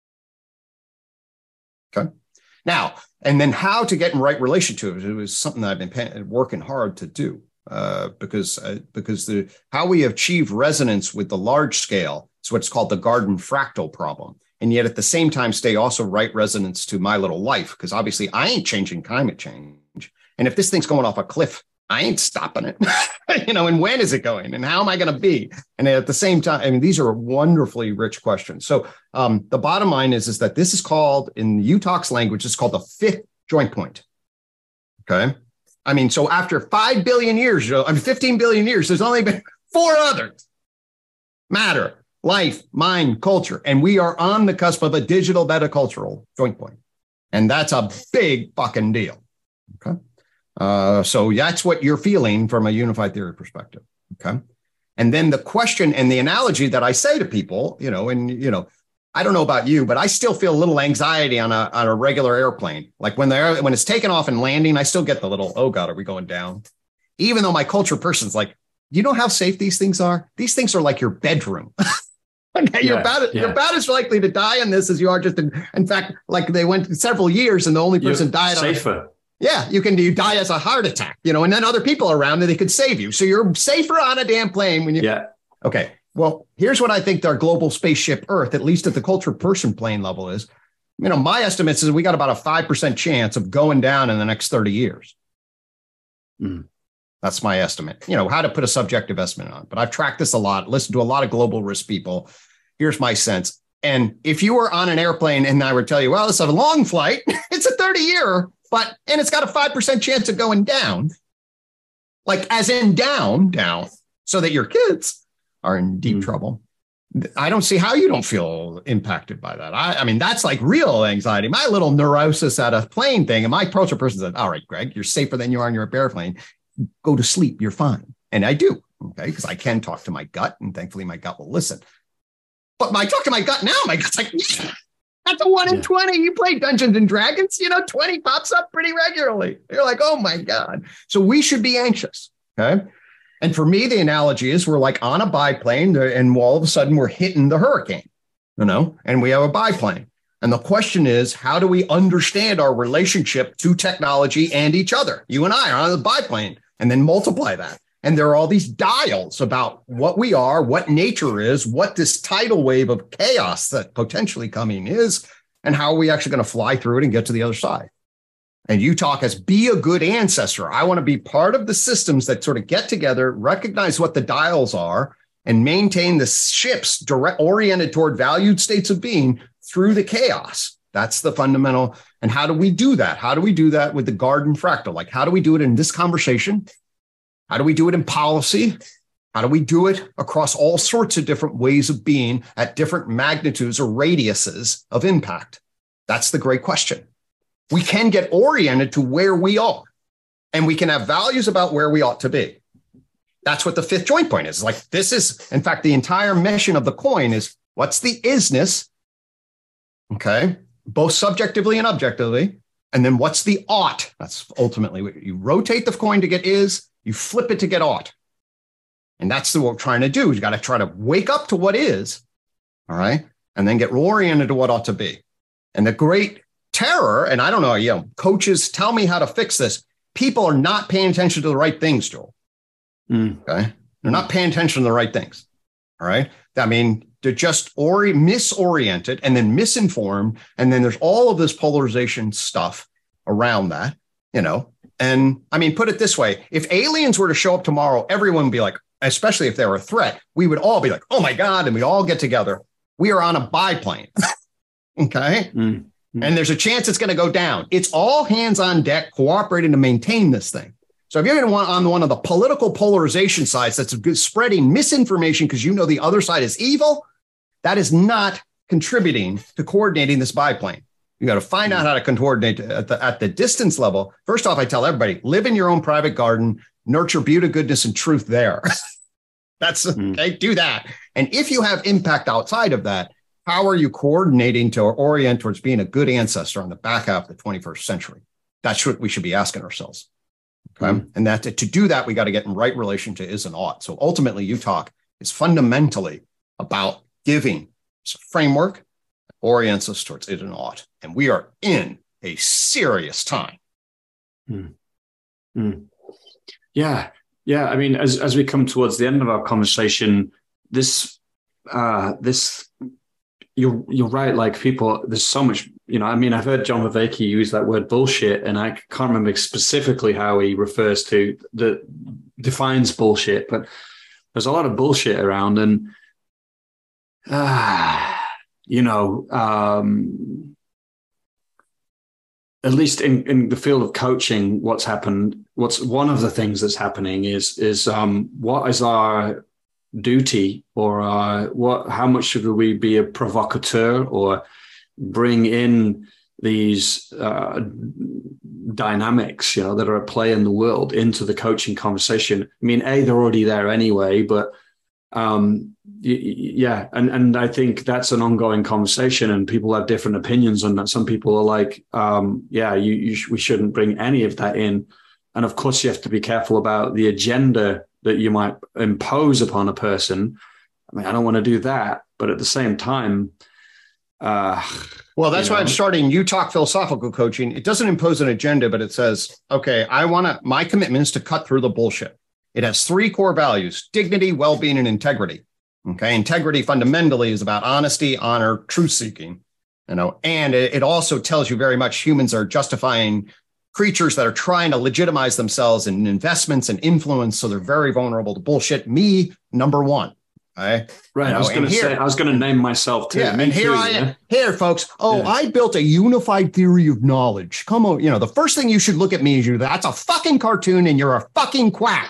Okay, now. And then how to get in right relation to it. It was something that I've been pay- working hard to do uh, because uh, because the how we achieve resonance with the large scale is what's called the garden fractal problem. And yet at the same time, stay also right resonance to my little life, because obviously I ain't changing climate change. And if this thing's going off a cliff, I ain't stopping it. You know, and when is it going? And how am I going to be? And at the same time, I mean, these are wonderfully rich questions. So um, the bottom line is, is that this is called, in U TOC's language, it's called the fifth joint point. Okay. I mean, so after five billion years, I mean, fifteen billion years, there's only been four others. Matter, life, mind, culture. And we are on the cusp of a digital metacultural joint point. And that's a big fucking deal. Okay. Uh, so that's what you're feeling from a unified theory perspective. Okay. And then the question and the analogy that I say to people, you know, and, you know, I don't know about you, but I still feel a little anxiety on a, on a regular airplane. Like when they're, when it's taking off and landing, I still get the little, oh God, are we going down? Even though my culture person's like, you know how safe these things are? These things are like your bedroom. Okay, you're, yeah, about, yeah. you're about as likely to die on this as you are just in, in fact, like they went several years and the only person you're died safer. on Yeah, you can you die as a heart attack, you know, and then other people around that they could save you. So you're safer on a damn plane when you. Yeah. Okay. Well, here's what I think our global spaceship Earth, at least at the culture person plane level, is. You know, my estimates is we got about a five percent chance of going down in the next thirty years. Mm. That's my estimate. You know, how to put a subjective estimate on. But I've tracked this a lot, listened to a lot of global risk people. Here's my sense. And if you were on an airplane and I would tell you, well, it's a long flight, it's a thirty year. But, and it's got a five percent chance of going down, like as in down, down, so that your kids are in deep mm. trouble. I don't see how you don't feel impacted by that. I, I mean, that's like real anxiety. My little neurosis at a plane thing, and my approach a person said, all right, Greg, you're safer than you are on your airplane. Go to sleep. You're fine. And I do, okay, because I can talk to my gut, and thankfully my gut will listen. But when I talk to my gut now, my gut's like, yeah, that's a one in twenty. You play Dungeons and Dragons, you know, twenty pops up pretty regularly. You're like, oh my God. So we should be anxious, okay? And for me, the analogy is we're like on a biplane and all of a sudden we're hitting the hurricane, you know, and we have a biplane. And the question is, how do we understand our relationship to technology and each other? You and I are on the biplane, and then multiply that. And there are all these dials about what we are, what nature is, what this tidal wave of chaos that potentially coming is, and how are we actually going to fly through it and get to the other side. And you talk as be a good ancestor. I want to be part of the systems that sort of get together, recognize what the dials are, and maintain the ships direct oriented toward valued states of being through the chaos. That's the fundamental. And how do we do that? How do we do that with the garden fractal? Like, how do we do it in this conversation? How do we do it in policy? How do we do it across all sorts of different ways of being at different magnitudes or radiuses of impact? That's the great question. We can get oriented to where we are, and we can have values about where we ought to be. That's what the fifth joint point is. Like, this is, in fact, the entire mission of the coin is what's the isness, okay, both subjectively and objectively, and then what's the ought? That's ultimately what you rotate the coin to get is, you flip it to get ought. And that's what we're trying to do. You got to try to wake up to what is, all right, and then get oriented to what ought to be. And the great terror, and I don't know, you know, coaches tell me how to fix this. People are not paying attention to the right things, Joel. Mm. Okay. They're not paying attention to the right things. All right. I mean, they're just ori- misoriented and then misinformed. And then there's all of this polarization stuff around that, you know. And I mean, put it this way, if aliens were to show up tomorrow, everyone would be like, especially if they were a threat, we would all be like, oh my God, and we all get together. We are on a biplane. Okay. Mm. And there's a chance it's going to go down. It's all hands on deck cooperating to maintain this thing. So if you're going to want on one of the political polarization sides that's spreading misinformation because you know the other side is evil, that is not contributing to coordinating this biplane. You got to find out how to coordinate at the, at the distance level. First off, I tell everybody, live in your own private garden, nurture beauty, goodness, and truth there. That's okay. Do that. And if you have impact outside of that, how are you coordinating to orient towards being a good ancestor on the back half of the twenty-first century? That's what we should be asking ourselves. Okay. Mm-hmm. And that to, to do that, we got to get in right relation to is and ought. So ultimately, you talk is fundamentally about giving it's a framework that orients us towards is and ought. And we are in a serious time. Mm. Mm. Yeah. Yeah. I mean, as, as we come towards the end of our conversation, this, uh, this, You're you're right. Like people, there's so much, you know, I mean, I've heard John Vervaeke use that word bullshit, and I can't remember specifically how he refers to the defines bullshit, but there's a lot of bullshit around. And, uh, you know, um, at least in, in the field of coaching, what's happened, what's one of the things that's happening is, is um, what is our duty or uh, what how much should we be a provocateur or bring in these uh, dynamics, you know, that are at play in the world into the coaching conversation. I mean, A, they're already there anyway, but um, y- yeah. And, and I think that's an ongoing conversation, and people have different opinions on that. Some people are like, um, yeah, you, you sh- we shouldn't bring any of that in. And of course you have to be careful about the agenda that you might impose upon a person. I mean, I don't want to do that, but at the same time, uh, well, that's you know, why I'm starting You Talk Philosophical Coaching. It doesn't impose an agenda, but it says, okay, I want to, my commitment is to cut through the bullshit. It has three core values: dignity, well-being, and integrity. Okay. Integrity fundamentally is about honesty, honor, truth seeking, you know, and it, it also tells you very much humans are justifying creatures that are trying to legitimize themselves in investments and influence. So they're very vulnerable to bullshit. Me, number one. Okay? Right. You know, I was going to say, I was going to name myself too. Yeah. Me and here too, I am. Yeah? Here, folks. Oh, yeah. I built a unified theory of knowledge. Come on. You know, the first thing you should look at me is you, that's a fucking cartoon and you're a fucking quack.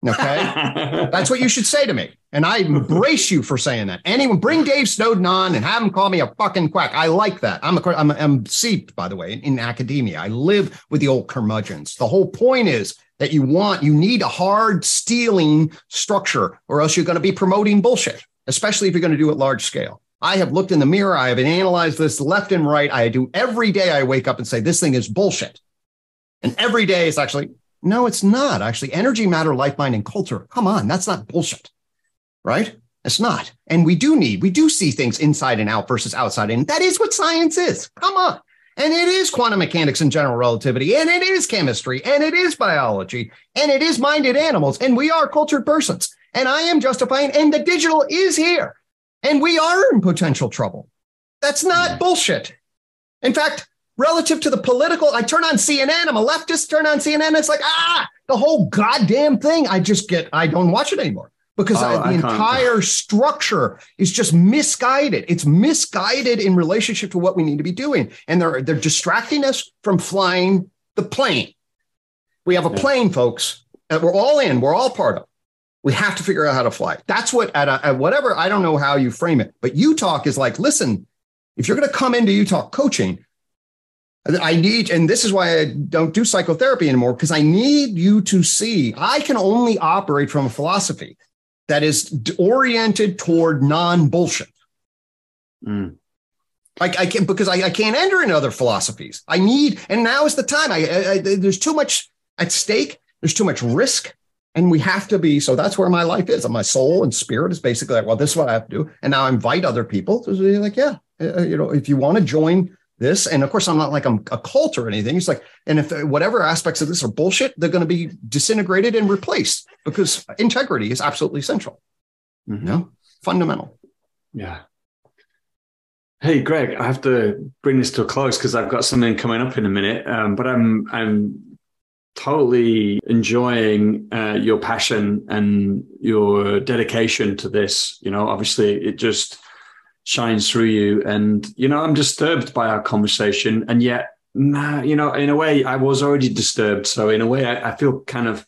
Okay. That's what you should say to me. And I embrace you for saying that. Anyone, bring Dave Snowden on and have him call me a fucking quack. I like that. I'm a, I'm, I'm seeped, by the way, in, in academia. I live with the old curmudgeons. The whole point is that you want, you need a hard stealing structure, or else you're going to be promoting bullshit, especially if you're going to do it large scale. I have looked in the mirror. I have analyzed this left and right. I do every day. I wake up and say, this thing is bullshit. And every day it's actually, no, it's not actually. Energy, matter, life, mind, and culture. Come on. That's not bullshit, right? It's not. And we do need, we do see things inside and out versus outside in. That is what science is. Come on. And it is quantum mechanics and general relativity, and it is chemistry, and it is biology, and it is minded animals, and we are cultured persons. And I am justifying, and the digital is here, and we are in potential trouble. That's not yeah. bullshit. In fact, relative to the political, I turn on C N N, I'm a leftist, turn on C N N, it's like, ah, the whole goddamn thing, I just get, I don't watch it anymore. Because oh, the entire structure is just misguided. It's misguided in relationship to what we need to be doing. And they're, they're distracting us from flying the plane. We have a yeah. plane, folks, that we're all in, we're all part of. We have to figure out how to fly. That's what, at, a, at whatever, I don't know how you frame it, but U-Talk is like, listen, if you're going to come into U-Talk coaching, I need, and this is why I don't do psychotherapy anymore, because I need you to see, I can only operate from a philosophy that is oriented toward non-bullshit. Mm. I, I can't, because I, I can't enter into other philosophies. I need, and now is the time. I, I, I there's too much at stake. There's too much risk, and we have to be. So that's where my life is. My soul and spirit is basically like, well, this is what I have to do. And now I invite other people to be like, yeah, you know, if you want to join this, and of course, I'm not like I'm a cult or anything. It's like, and if whatever aspects of this are bullshit, they're going to be disintegrated and replaced, because integrity is absolutely essential. Mm-hmm. You know, fundamental. Yeah. Hey, Greg, I have to bring this to a close because I've got something coming up in a minute. Um, but I'm I'm totally enjoying uh, your passion and your dedication to this. You know, obviously, it just shines through you. And, you know, I'm disturbed by our conversation. And yet, nah, you know, in a way, I was already disturbed. So in a way, I, I feel kind of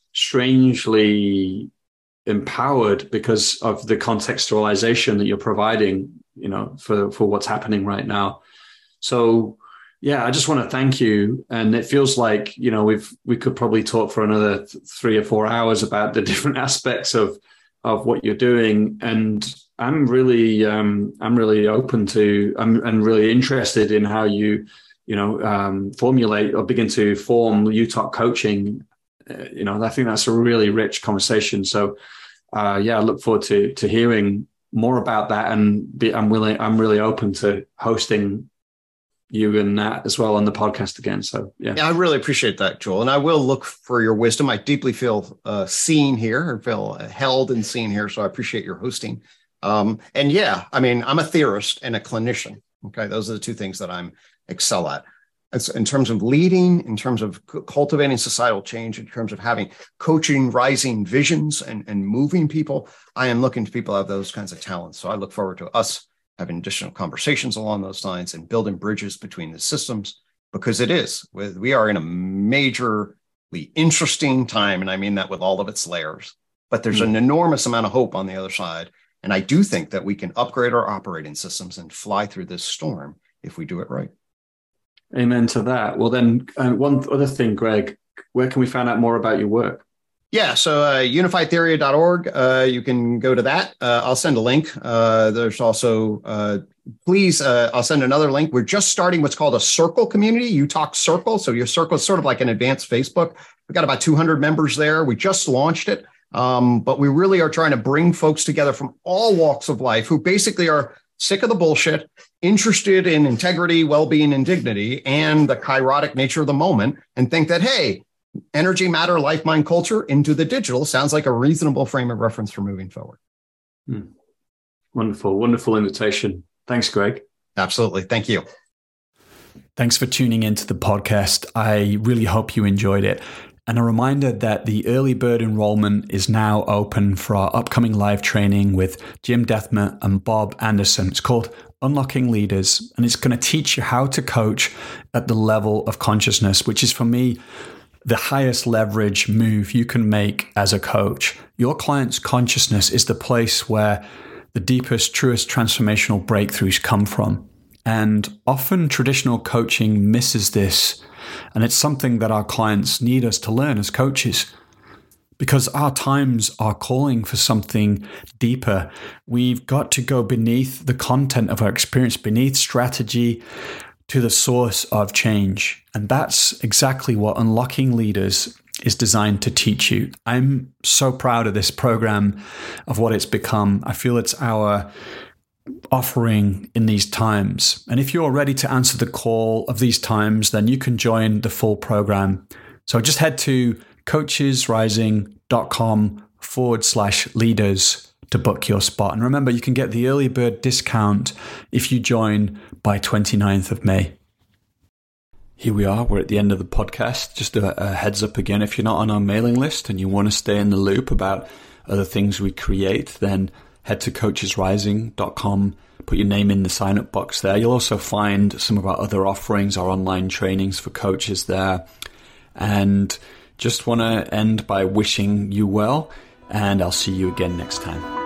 strangely empowered because of the contextualization that you're providing, you know, for, for what's happening right now. So, yeah, I just want to thank you. And it feels like, you know, we've, we could probably talk for another th- three or four hours about the different aspects of, of what you're doing. And I'm really, um, I'm really open to, I'm, I'm really interested in how you, you know, um, formulate or begin to form U-Talk coaching. Uh, you know, I think that's a really rich conversation. So, uh, yeah, I look forward to to hearing more about that. And be, I'm willing, I'm really open to hosting you and Nat as well on the podcast again. So, yeah. yeah, I really appreciate that, Joel. And I will look for your wisdom. I deeply feel uh, seen here, or feel held and seen here. So I appreciate your hosting. Um, and yeah, I mean, I'm a theorist and a clinician. Okay. Those are the two things that I'm excel at. It's in terms of leading, in terms of cultivating societal change, in terms of having coaching, rising visions and, and moving people. I am looking to people who have those kinds of talents. So I look forward to us having additional conversations along those lines and building bridges between the systems, because it is, we are in a majorly interesting time. And I mean that with all of its layers, but there's mm-hmm. an enormous amount of hope on the other side. And I do think that we can upgrade our operating systems and fly through this storm if we do it right. Amen to that. Well, then uh, one other thing, Greg, where can we find out more about your work? Yeah, so uh, unified theoria dot org, uh, you can go to that. Uh, I'll send a link. Uh, there's also, uh, please, uh, I'll send another link. We're just starting what's called a circle community, U-Talk Circle. So your circle is sort of like an advanced Facebook. We've got about two hundred members there. We just launched it. Um, but we really are trying to bring folks together from all walks of life who basically are sick of the bullshit, interested in integrity, well-being, and dignity, and the kairotic nature of the moment, and think that, hey, energy, matter, life, mind, culture into the digital sounds like a reasonable frame of reference for moving forward. Hmm. Wonderful, wonderful invitation. Thanks, Greg. Absolutely. Thank you. Thanks for tuning into the podcast. I really hope you enjoyed it. And a reminder that the early bird enrollment is now open for our upcoming live training with Jim Dethmer and Bob Anderson. It's called Unlocking Leaders, and it's going to teach you how to coach at the level of consciousness, which is for me the highest leverage move you can make as a coach. Your client's consciousness is the place where the deepest, truest transformational breakthroughs come from. And often traditional coaching misses this. And it's something that our clients need us to learn as coaches. Because our times are calling for something deeper. We've got to go beneath the content of our experience, beneath strategy, to the source of change. And that's exactly what Unlocking Leaders is designed to teach you. I'm so proud of this program, of what it's become. I feel it's our offering in these times. And if you're ready to answer the call of these times, then you can join the full program. So just head to coachesrising.com forward slash leaders to book your spot. And remember, you can get the early bird discount if you join by twenty-ninth of May. Here we are. We're at the end of the podcast. Just a, a heads up again, if you're not on our mailing list and you want to stay in the loop about other things we create, then head to coaches rising dot com, put your name in the sign up box there. You'll also find some of our other offerings, our online trainings for coaches there. And just want to end by wishing you well, and I'll see you again next time.